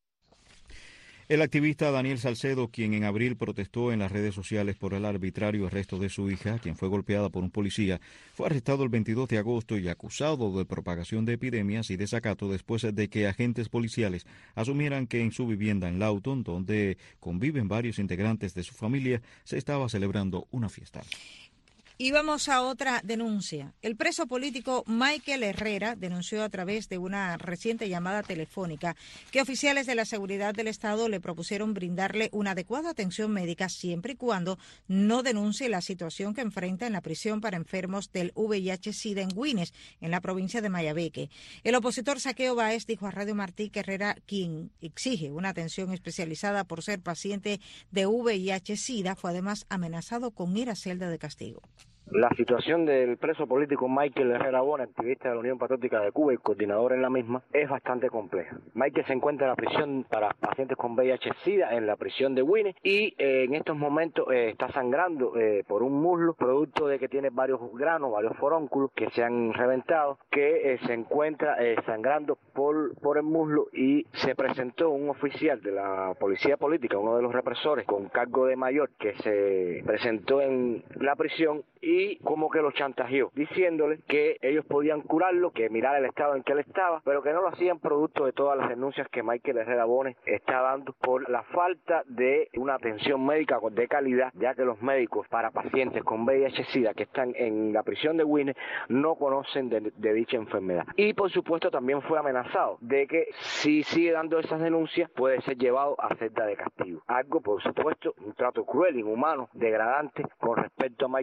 El activista Daniel Salcedo, quien en abril protestó en las redes sociales por el arbitrario arresto de su hija, quien fue golpeada por un policía, fue arrestado el 22 de agosto y acusado de propagación de epidemias y desacato después de que agentes policiales asumieran que en su vivienda en Lawton, donde conviven varios integrantes de su familia, se estaba celebrando una fiesta. Y vamos a otra denuncia. El preso político Michael Herrera denunció a través de una reciente llamada telefónica que oficiales de la seguridad del Estado le propusieron brindarle una adecuada atención médica siempre y cuando no denuncie la situación que enfrenta en la prisión para enfermos del VIH-Sida en Güines, en la provincia de Mayabeque. El opositor Saqueo Báez dijo a Radio Martí que Herrera, quien exige una atención especializada por ser paciente de VIH-Sida, fue además amenazado con ir a celda de castigo. La situación del preso político Michael Herrera Bona, activista de la Unión Patriótica de Cuba y coordinador en la misma, es bastante compleja. Michael se encuentra en la prisión para pacientes con VIH-Sida, en la prisión de Güines, y en estos momentos está sangrando por un muslo, producto de que tiene varios granos, varios forónculos que se han reventado, que se encuentra sangrando por el muslo, y se presentó un oficial de la policía política, uno de los represores con cargo de mayor, que se presentó en la prisión y como que lo chantajeó, diciéndole que ellos podían curarlo, que mirara el estado en que él estaba, pero que no lo hacían producto de todas las denuncias que Michael Herrera Bones está dando por la falta de una atención médica de calidad, ya que los médicos para pacientes con VIH-Sida que están en la prisión de Güines no conocen de dicha enfermedad. Y por supuesto también fue amenazado de que si sigue dando esas denuncias puede ser llevado a celda de castigo. Algo, por supuesto, un trato cruel, inhumano, degradante con respecto a Michael Herrera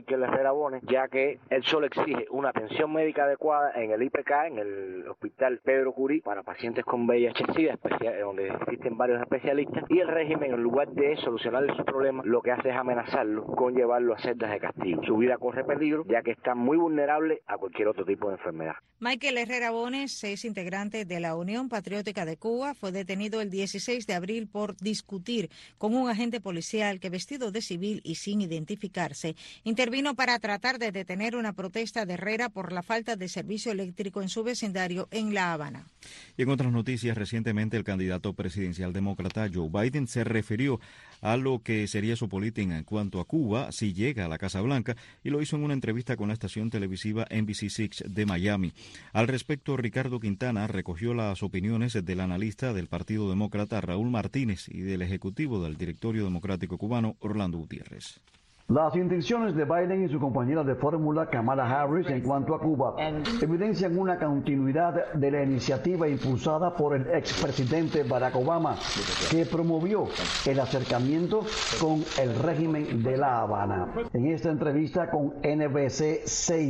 Herrera Bonet, ya que él solo exige una atención médica adecuada en el IPK, en el Hospital Pedro Curí, para pacientes con VIH-Sida, donde existen varios especialistas, y el régimen, en lugar de solucionarle sus problemas, lo que hace es amenazarlo con llevarlo a celdas de castigo. Su vida corre peligro, ya que está muy vulnerable a cualquier otro tipo de enfermedad. Michael Herrera Bonet es integrante de la Unión Patriótica de Cuba. Fue detenido el 16 de abril por discutir con un agente policial que, vestido de civil y sin identificarse, intervino para tratar de detener una protesta de Herrera por la falta de servicio eléctrico en su vecindario en La Habana. Y en otras noticias, recientemente el candidato presidencial demócrata Joe Biden se refirió a lo que sería su política en cuanto a Cuba si llega a la Casa Blanca, y lo hizo en una entrevista con la estación televisiva NBC6 de Miami. Al respecto, Ricardo Quintana recogió las opiniones del analista del Partido Demócrata Raúl Martínez y del ejecutivo del Directorio Democrático Cubano Orlando Gutiérrez. Las intenciones de Biden y su compañera de fórmula Kamala Harris en cuanto a Cuba evidencian una continuidad de la iniciativa impulsada por el expresidente Barack Obama, que promovió el acercamiento con el régimen de La Habana. En esta entrevista con NBC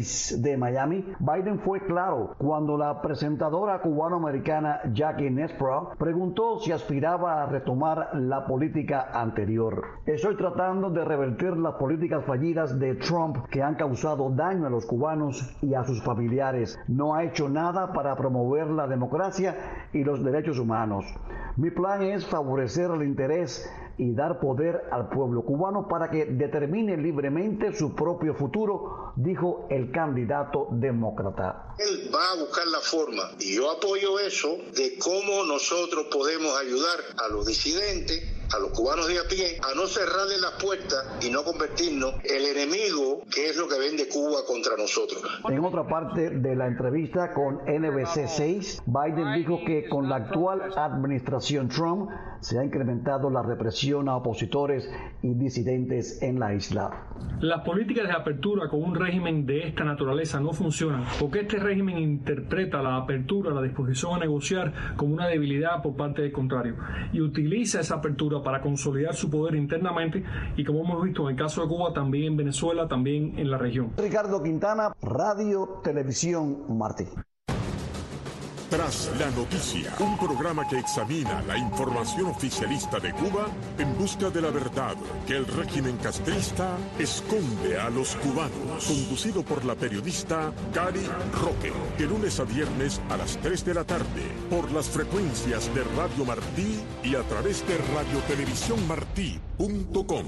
6 de Miami, Biden fue claro cuando la presentadora cubano-americana Jackie Nespra preguntó si aspiraba a retomar la política anterior. Estoy tratando de revertir las políticas fallidas de Trump que han causado daño a los cubanos y a sus familiares. No ha hecho nada para promover la democracia y los derechos humanos. Mi plan es favorecer el interés y dar poder al pueblo cubano para que determine libremente su propio futuro, dijo el candidato demócrata. Él va a buscar la forma, y yo apoyo eso, de cómo nosotros podemos ayudar a los disidentes, a los cubanos de a pie, a no cerrarle las puertas y no convertirnos en el enemigo, que es lo que vende Cuba contra nosotros. En otra parte de la entrevista con NBC 6, Biden dijo que con la actual administración Trump se ha incrementado la represión a opositores y disidentes en la isla. Las políticas de apertura con un régimen de esta naturaleza no funcionan, porque este régimen interpreta la apertura, la disposición a negociar, como una debilidad por parte del contrario, y utiliza esa apertura para consolidar su poder internamente, y como hemos visto en el caso de Cuba, también en Venezuela, también en la región. Ricardo Quintana, Radio Televisión Martí. Tras la noticia, un programa que examina la información oficialista de Cuba en busca de la verdad que el régimen castrista esconde a los cubanos. Conducido por la periodista Gary Roque, de lunes a viernes a las 3 de la tarde, por las frecuencias de Radio Martí y a través de radiotelevisiónmartí.com.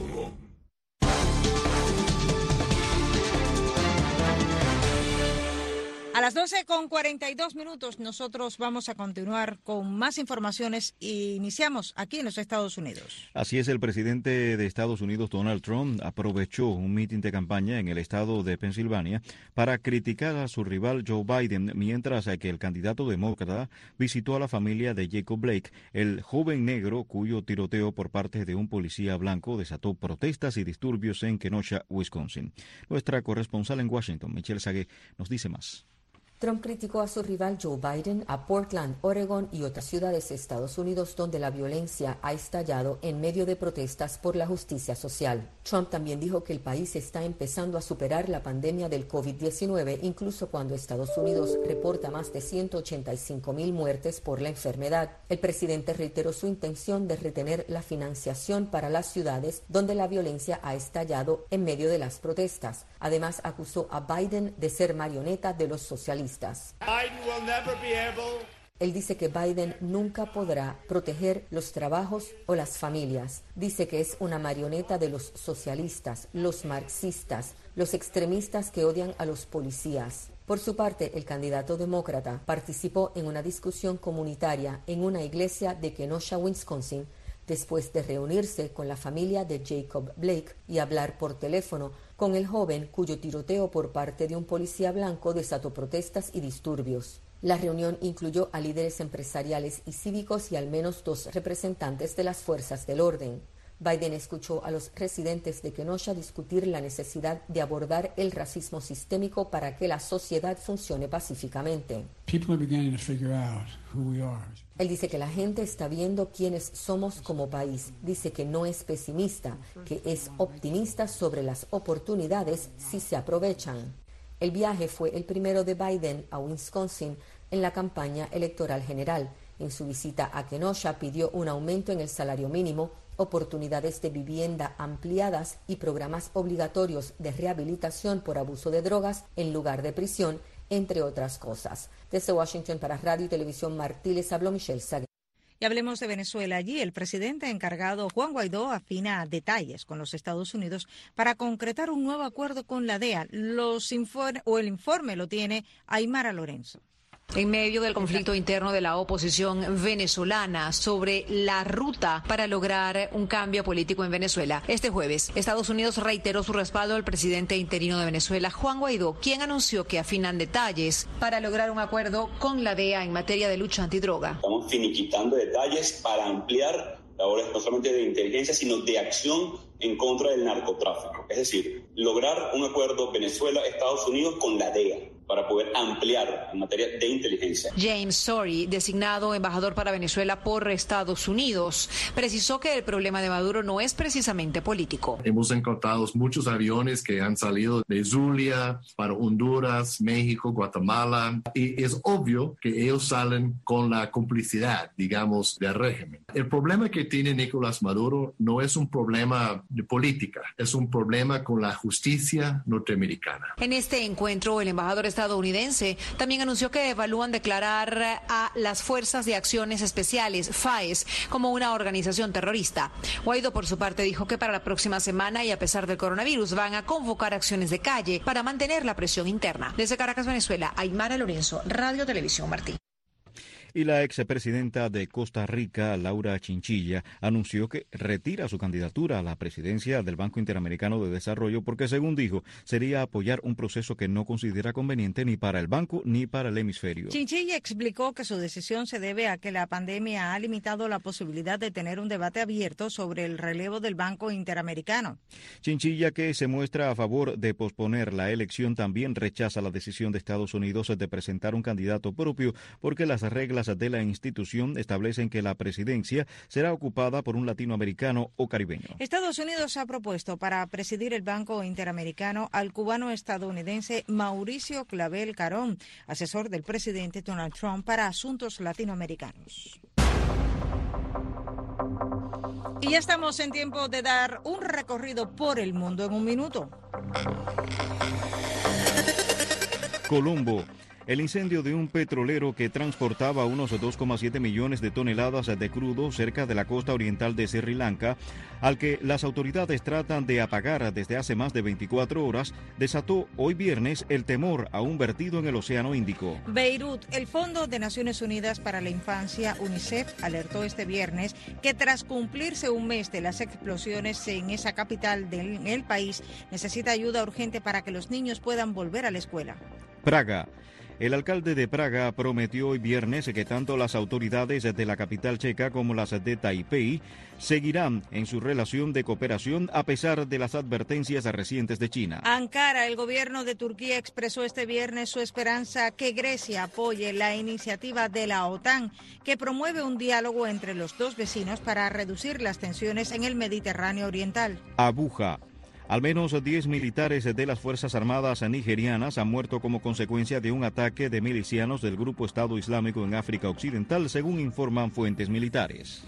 A las 12:42 nosotros vamos a continuar con más informaciones e iniciamos aquí en los Estados Unidos. Así es, el presidente de Estados Unidos, Donald Trump, aprovechó un mitin de campaña en el estado de Pensilvania para criticar a su rival Joe Biden, mientras que el candidato demócrata visitó a la familia de Jacob Blake, el joven negro cuyo tiroteo por parte de un policía blanco desató protestas y disturbios en Kenosha, Wisconsin. Nuestra corresponsal en Washington, Michelle Sagué, nos dice más. Trump criticó a su rival Joe Biden, a Portland, Oregon y otras ciudades de Estados Unidos donde la violencia ha estallado en medio de protestas por la justicia social. Trump también dijo que el país está empezando a superar la pandemia del COVID-19, incluso cuando Estados Unidos reporta más de 185,000 muertes por la enfermedad. El presidente reiteró su intención de retener la financiación para las ciudades donde la violencia ha estallado en medio de las protestas. Además, acusó a Biden de ser marioneta de los socialistas. Él dice que Biden nunca podrá proteger los trabajos o las familias. Dice que es una marioneta de los socialistas, los marxistas, los extremistas que odian a los policías. Por su parte, el candidato demócrata participó en una discusión comunitaria en una iglesia de Kenosha, Wisconsin, después de reunirse con la familia de Jacob Blake y hablar por teléfono con el joven cuyo tiroteo por parte de un policía blanco desató protestas y disturbios. La reunión incluyó a líderes empresariales y cívicos y al menos 2 representantes de las fuerzas del orden. Biden escuchó a los residentes de Kenosha discutir la necesidad de abordar el racismo sistémico para que la sociedad funcione pacíficamente. Él dice que la gente está viendo quiénes somos como país. Dice que no es pesimista, que es optimista sobre las oportunidades si se aprovechan. El viaje fue el primero de Biden a Wisconsin en la campaña electoral general. En su visita a Kenosha pidió un aumento en el salario mínimo, oportunidades de vivienda ampliadas y programas obligatorios de rehabilitación por abuso de drogas en lugar de prisión, entre otras cosas. Desde Washington para Radio y Televisión Martí les habló Michelle Saguer. Y hablemos de Venezuela. Allí el presidente encargado Juan Guaidó afina detalles con los Estados Unidos para concretar un nuevo acuerdo con la DEA. El informe lo tiene Aymara Lorenzo. En medio del conflicto interno de la oposición venezolana sobre la ruta para lograr un cambio político en Venezuela, este jueves Estados Unidos reiteró su respaldo al presidente interino de Venezuela, Juan Guaidó, quien anunció que afinan detalles para lograr un acuerdo con la DEA en materia de lucha antidroga. Estamos finiquitando detalles para ampliar labores no solamente de inteligencia, sino de acción en contra del narcotráfico. Es decir, lograr un acuerdo Venezuela-Estados Unidos con la DEA para poder ampliar en materia de inteligencia. James Story, designado embajador para Venezuela por Estados Unidos, precisó que el problema de Maduro no es precisamente político. Hemos encontrado muchos aviones que han salido de Zulia para Honduras, México, Guatemala, y es obvio que ellos salen con la complicidad, digamos, del régimen. El problema que tiene Nicolás Maduro no es un problema de política, es un problema con la justicia norteamericana. En este encuentro, el embajador estadounidense también anunció que evalúan declarar a las Fuerzas de Acciones Especiales, FAES, como una organización terrorista. Guaidó, por su parte, dijo que para la próxima semana y a pesar del coronavirus van a convocar acciones de calle para mantener la presión interna. Desde Caracas, Venezuela, Aymara Lorenzo, Radio Televisión Martí. Y la expresidenta de Costa Rica, Laura Chinchilla, anunció que retira su candidatura a la presidencia del Banco Interamericano de Desarrollo porque, según dijo, sería apoyar un proceso que no considera conveniente ni para el banco ni para el hemisferio. Chinchilla explicó que su decisión se debe a que la pandemia ha limitado la posibilidad de tener un debate abierto sobre el relevo del Banco Interamericano. Chinchilla, que se muestra a favor de posponer la elección, también rechaza la decisión de Estados Unidos de presentar un candidato propio porque las reglas de la institución establecen que la presidencia será ocupada por un latinoamericano o caribeño. Estados Unidos ha propuesto para presidir el Banco Interamericano al cubano-estadounidense Mauricio Clavel Carón, asesor del presidente Donald Trump para asuntos latinoamericanos. Y ya estamos en tiempo de dar un recorrido por el mundo en un minuto. Colombo. El incendio de un petrolero que transportaba unos 2,7 millones de toneladas de crudo cerca de la costa oriental de Sri Lanka, al que las autoridades tratan de apagar desde hace más de 24 horas, desató hoy viernes el temor a un vertido en el Océano Índico. Beirut, el Fondo de Naciones Unidas para la Infancia, UNICEF, alertó este viernes que tras cumplirse un mes de las explosiones en esa capital del país, necesita ayuda urgente para que los niños puedan volver a la escuela. Praga. El alcalde de Praga prometió hoy viernes que tanto las autoridades de la capital checa como las de Taipei seguirán en su relación de cooperación a pesar de las advertencias recientes de China. Ankara, el gobierno de Turquía expresó este viernes su esperanza que Grecia apoye la iniciativa de la OTAN, que promueve un diálogo entre los dos vecinos para reducir las tensiones en el Mediterráneo Oriental. Abuja. Al menos 10 militares de las Fuerzas Armadas nigerianas han muerto como consecuencia de un ataque de milicianos del Grupo Estado Islámico en África Occidental, según informan fuentes militares.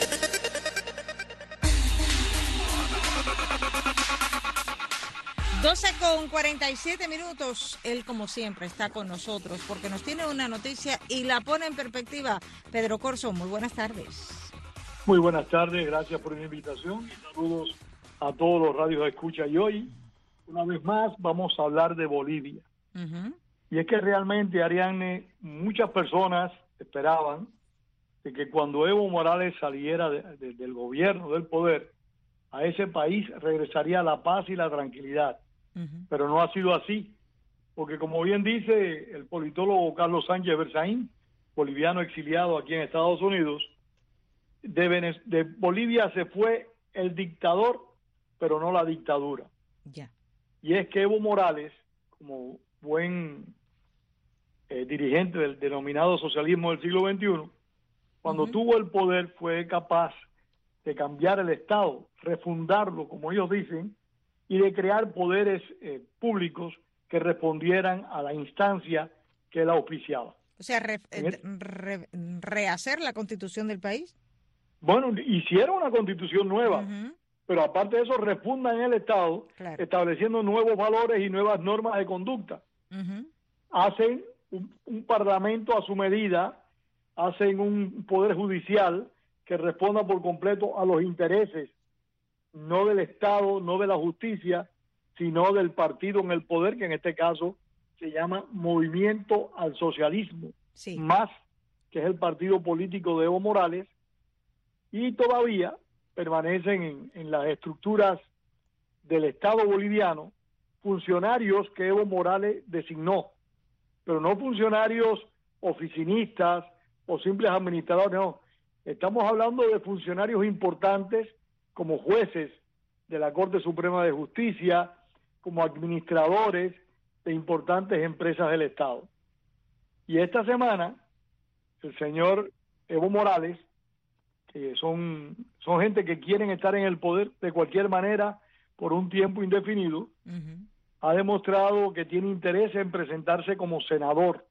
Con 47 minutos, él como siempre está con nosotros porque nos tiene una noticia y la pone en perspectiva. Pedro Corzo, muy buenas tardes. Muy buenas tardes, gracias por la invitación y saludos a todos los radios de escucha. Y hoy, una vez más, vamos a hablar de Bolivia. Y es que realmente, Ariadne, muchas personas esperaban de que cuando Evo Morales saliera del gobierno, del poder, a ese país regresaría la paz y la tranquilidad. Pero no ha sido así, porque como bien dice el politólogo Carlos Sánchez Berzaín, boliviano exiliado aquí en Estados Unidos, de Bolivia se fue el dictador, pero no la dictadura. Y es que Evo Morales, como buen dirigente del denominado socialismo del siglo XXI, cuando tuvo el poder fue capaz de cambiar el Estado, refundarlo, como ellos dicen, y de crear poderes públicos que respondieran a la instancia que él auspiciaba. O sea, rehacer la constitución del país. Bueno, hicieron una constitución nueva, pero aparte de eso refundan el Estado, estableciendo nuevos valores y nuevas normas de conducta. Hacen un parlamento a su medida, hacen un poder judicial que responda por completo a los intereses, no del Estado, no de la justicia, sino del partido en el poder, que en este caso se llama Movimiento al Socialismo, más, que es el partido político de Evo Morales, y todavía permanecen en las estructuras del Estado boliviano funcionarios que Evo Morales designó, pero no funcionarios oficinistas o simples administradores, no. Estamos hablando de funcionarios importantes como jueces de la Corte Suprema de Justicia, como administradores de importantes empresas del Estado. Y esta semana, el señor Evo Morales, que son gente que quieren estar en el poder de cualquier manera por un tiempo indefinido, ha demostrado que tiene interés en presentarse como senador.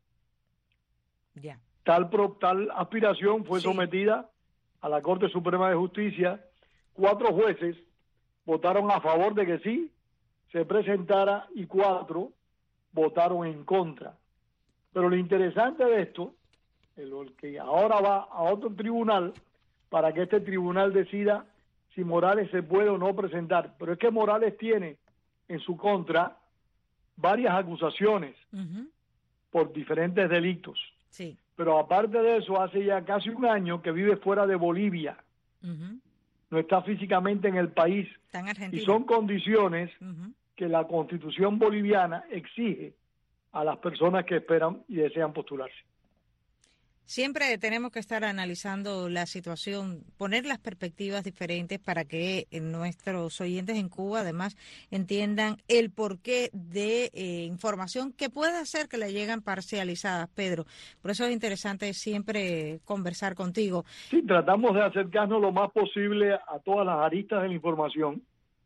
Tal aspiración fue sometida a la Corte Suprema de Justicia. 4 jueces votaron a favor de que sí se presentara y 4 votaron en contra. Pero lo interesante de esto, el que ahora va a otro tribunal para que este tribunal decida si Morales se puede o no presentar. Pero es que Morales tiene en su contra varias acusaciones por diferentes delitos. Pero aparte de eso, hace ya casi un año que vive fuera de Bolivia. No está físicamente en el país. Y son condiciones que la Constitución boliviana exige a las personas que esperan y desean postularse. Siempre tenemos que estar analizando la situación, poner las perspectivas diferentes para que nuestros oyentes en Cuba además entiendan el porqué de información que puede ser que le llegan parcializadas, Pedro. Por eso es interesante siempre conversar contigo. Sí, tratamos de acercarnos lo más posible a todas las aristas de la información.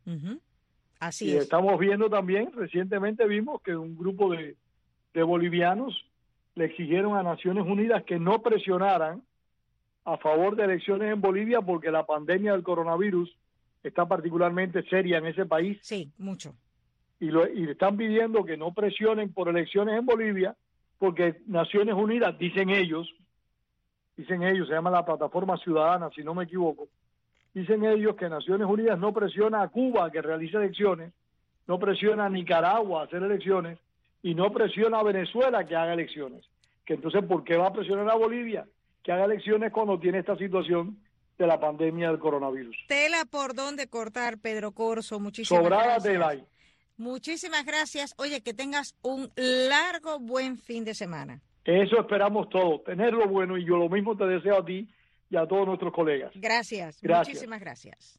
Así y es. Estamos viendo también, recientemente vimos que un grupo de bolivianos le exigieron a Naciones Unidas que no presionaran a favor de elecciones en Bolivia porque la pandemia del coronavirus está particularmente seria en ese país. Sí, mucho. Y le están pidiendo que no presionen por elecciones en Bolivia porque Naciones Unidas, dicen ellos, se llama la Plataforma Ciudadana, si no me equivoco, dicen ellos que Naciones Unidas no presiona a Cuba que realice elecciones, no presiona a Nicaragua a hacer elecciones, y no presiona a Venezuela que haga elecciones. Que entonces, ¿por qué va a presionar a Bolivia que haga elecciones cuando tiene esta situación de la pandemia del coronavirus? Tela por donde cortar, Pedro Corzo. Muchísimas Sobrada gracias. tela ahí. Muchísimas gracias. Oye, que tengas un largo, buen fin de semana. Eso esperamos todos, tenerlo bueno, y yo lo mismo te deseo a ti y a todos nuestros colegas. Gracias. Muchísimas gracias.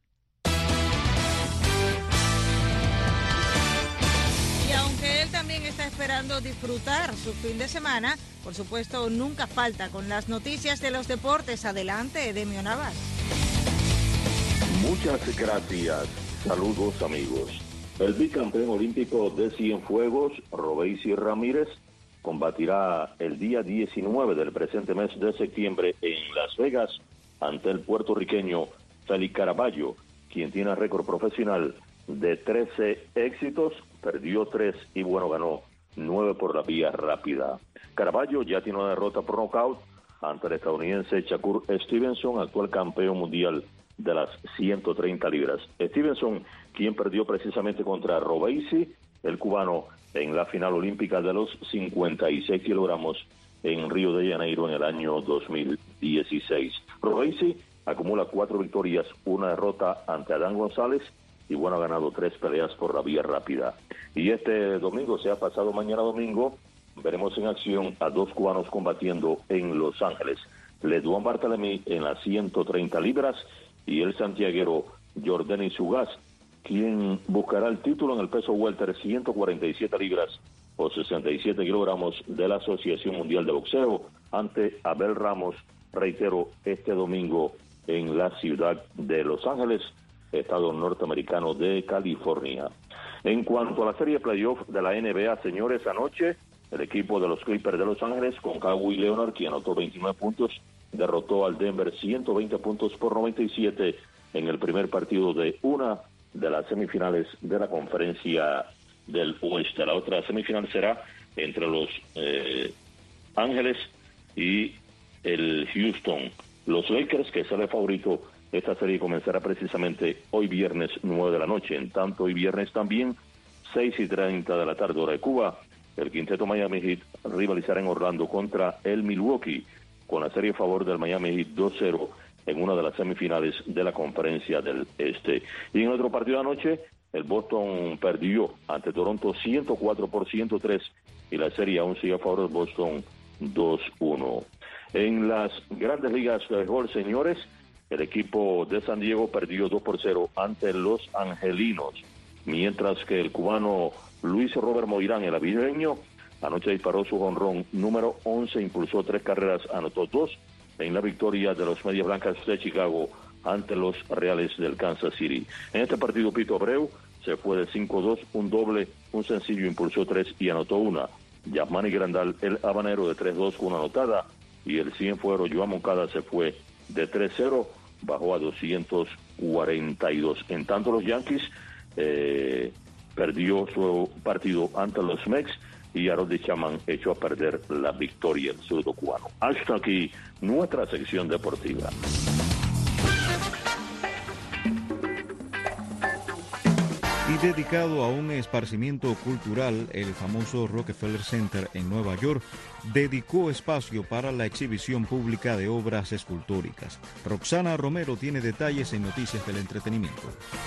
Y aunque él también está esperando disfrutar su fin de semana, por supuesto, nunca falta con las noticias de los deportes. Adelante, Edemio Navas. Muchas gracias. Saludos, amigos. El bicampeón olímpico de Cienfuegos, Robeisy Ramírez, combatirá el día 19 del presente mes de septiembre en Las Vegas ante el puertorriqueño Félix Caraballo, quien tiene récord profesional de 13 éxitos, perdió 3 y ganó 9 por la vía rápida. Caraballo ya tiene una derrota por nocaut ante el estadounidense Shakur Stevenson, actual campeón mundial de las 130 libras. Stevenson, quien perdió precisamente contra Robeisy, el cubano, en la final olímpica de los 56 kilogramos en Río de Janeiro en el año 2016. Robeisy acumula 4 victorias, 1 derrota ante Adán González y ha ganado 3 peleas por la vía rápida. Y este domingo, pasado mañana domingo, veremos en acción a 2 cubanos combatiendo en Los Ángeles. Leduán Bartolomé en las 130 libras y el santiaguero Jordani Zugaz, quien buscará el título en el peso welter 147 libras o 67 kilogramos de la Asociación Mundial de Boxeo ante Abel Ramos, reitero, este domingo en la ciudad de Los Ángeles, estado norteamericano de California. En cuanto a la serie playoff de la NBA, señores, anoche el equipo de los Clippers de Los Ángeles, con Kawhi Leonard, quien anotó 29 puntos, derrotó al Denver 120 puntos por 97 en el primer partido de una de las semifinales de la Conferencia del Oeste. La otra semifinal será entre los Ángeles y el Houston. Los Lakers, que sale favorito, esta serie comenzará precisamente hoy viernes 9 de la noche. En tanto, hoy viernes también, 6:30 de la tarde, hora de Cuba, el quinteto Miami Heat rivalizará en Orlando contra el Milwaukee, con la serie a favor del Miami Heat 2-0 en una de las semifinales de la Conferencia del Este. Y en otro partido de anoche, el Boston perdió ante Toronto 104-103 y la serie aún sigue a favor del Boston 2-1. En las grandes ligas de béisbol, señores, el equipo de San Diego perdió 2-0 ante los Angelinos, mientras que el cubano Luis Robert Moirán, el avireño, anoche disparó su jonrón número 11, impulsó 3 carreras, anotó 2 en la victoria de los Medias Blancas de Chicago ante los Reales del Kansas City. En este partido, Pito Abreu se fue de 5-2, un doble, un sencillo, impulsó 3 y anotó 1. Yasmani Grandal, el habanero, de 3-2 con una anotada, y el cienfuero Joan Moncada se fue de 3-0, bajó a 242. En tanto, los Yankees perdió su partido ante los Mets y Aroldis Chapman echó a perder la victoria del zurdo cubano. Hasta aquí nuestra sección deportiva. Y dedicado a un esparcimiento cultural, el famoso Rockefeller Center en Nueva York dedicó espacio para la exhibición pública de obras escultóricas. Roxana Romero tiene detalles en Noticias del Entretenimiento.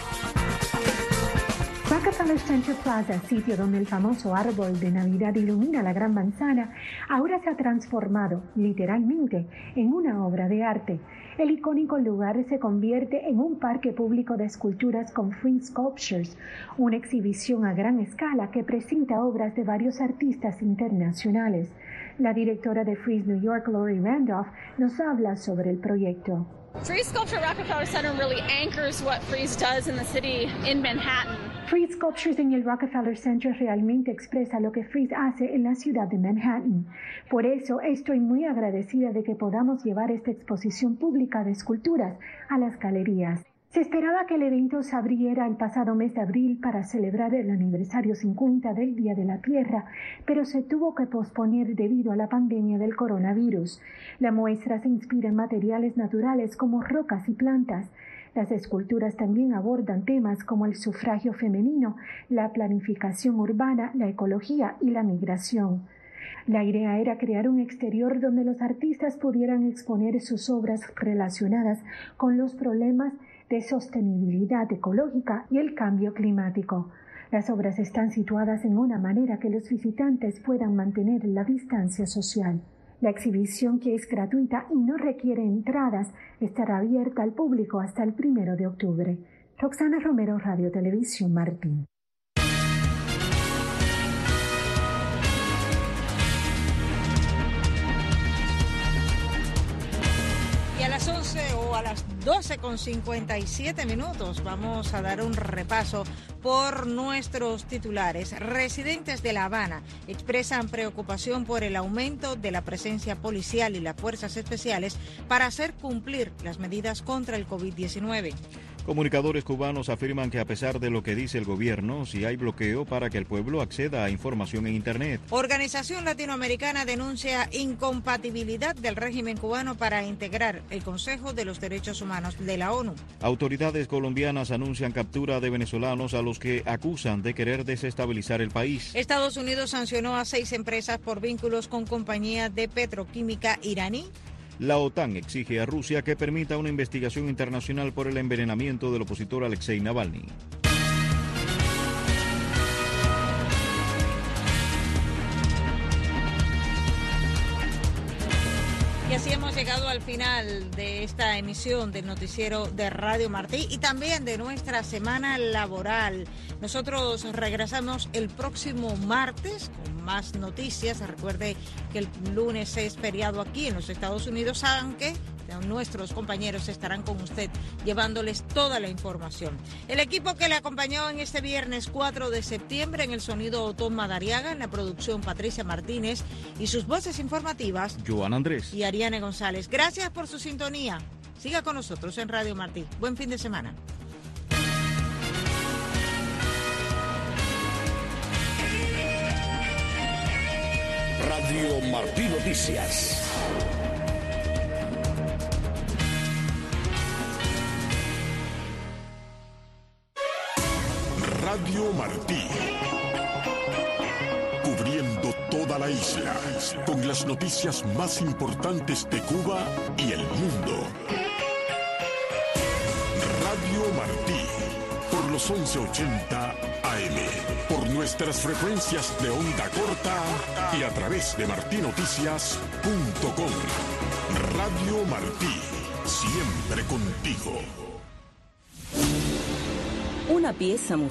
Rockefeller Center Plaza, sitio donde el famoso árbol de Navidad ilumina la Gran Manzana, ahora se ha transformado, literalmente, en una obra de arte. El icónico lugar se convierte en un parque público de esculturas con Free Sculptures, una exhibición a gran escala que presenta obras de varios artistas internacionales. La directora de Frieze New York, Lori Randolph, nos habla sobre el proyecto. Free Sculpture Rockefeller Center really anchors what Frieze does in the city in Manhattan. Free Sculptures en el Rockefeller Center realmente expresa lo que Frieze hace en la ciudad de Manhattan. Por eso estoy muy agradecida de que podamos llevar esta exposición pública de esculturas a las galerías. Se esperaba que el evento se abriera el pasado mes de abril para celebrar el aniversario 50 del Día de la Tierra, pero se tuvo que posponer debido a la pandemia del coronavirus. La muestra se inspira en materiales naturales como rocas y plantas. Las esculturas también abordan temas como el sufragio femenino, la planificación urbana, la ecología y la migración. La idea era crear un exterior donde los artistas pudieran exponer sus obras relacionadas con los problemas de sostenibilidad ecológica y el cambio climático. Las obras están situadas en una manera que los visitantes puedan mantener la distancia social. La exhibición, que es gratuita y no requiere entradas, estará abierta al público hasta el 1 de octubre. Roxana Romero, Radio Televisión Martín. Y a las 11 o a las 12:57 vamos a dar un repaso por nuestros titulares. Residentes de La Habana expresan preocupación por el aumento de la presencia policial y las fuerzas especiales para hacer cumplir las medidas contra el COVID-19. Comunicadores cubanos afirman que a pesar de lo que dice el gobierno, sí hay bloqueo para que el pueblo acceda a información en Internet. Organización Latinoamericana denuncia incompatibilidad del régimen cubano para integrar el Consejo de los Derechos Humanos de la ONU. Autoridades colombianas anuncian captura de venezolanos a los que acusan de querer desestabilizar el país. Estados Unidos sancionó a 6 empresas por vínculos con compañías de petroquímica iraní. La OTAN exige a Rusia que permita una investigación internacional por el envenenamiento del opositor Alexei Navalny. Y así hemos llegado al final de esta emisión del noticiero de Radio Martí y también de nuestra semana laboral. Nosotros regresamos el próximo martes con más noticias. Recuerde que el lunes es feriado aquí en los Estados Unidos, aunque nuestros compañeros estarán con usted llevándoles toda la información. El equipo que le acompañó en este viernes 4 de septiembre en el sonido Tom Madariaga, en la producción Patricia Martínez y sus voces informativas Joan Andrés y Ariane González. Gracias por su sintonía. Siga con nosotros en Radio Martí. Buen fin de semana. Radio Martí Noticias. Radio Martí, cubriendo toda la isla, con las noticias más importantes de Cuba y el mundo. Radio Martí, por los 1180 AM, por nuestras frecuencias de onda corta y a través de martinoticias.com. Radio Martí, siempre contigo. Una pieza musical.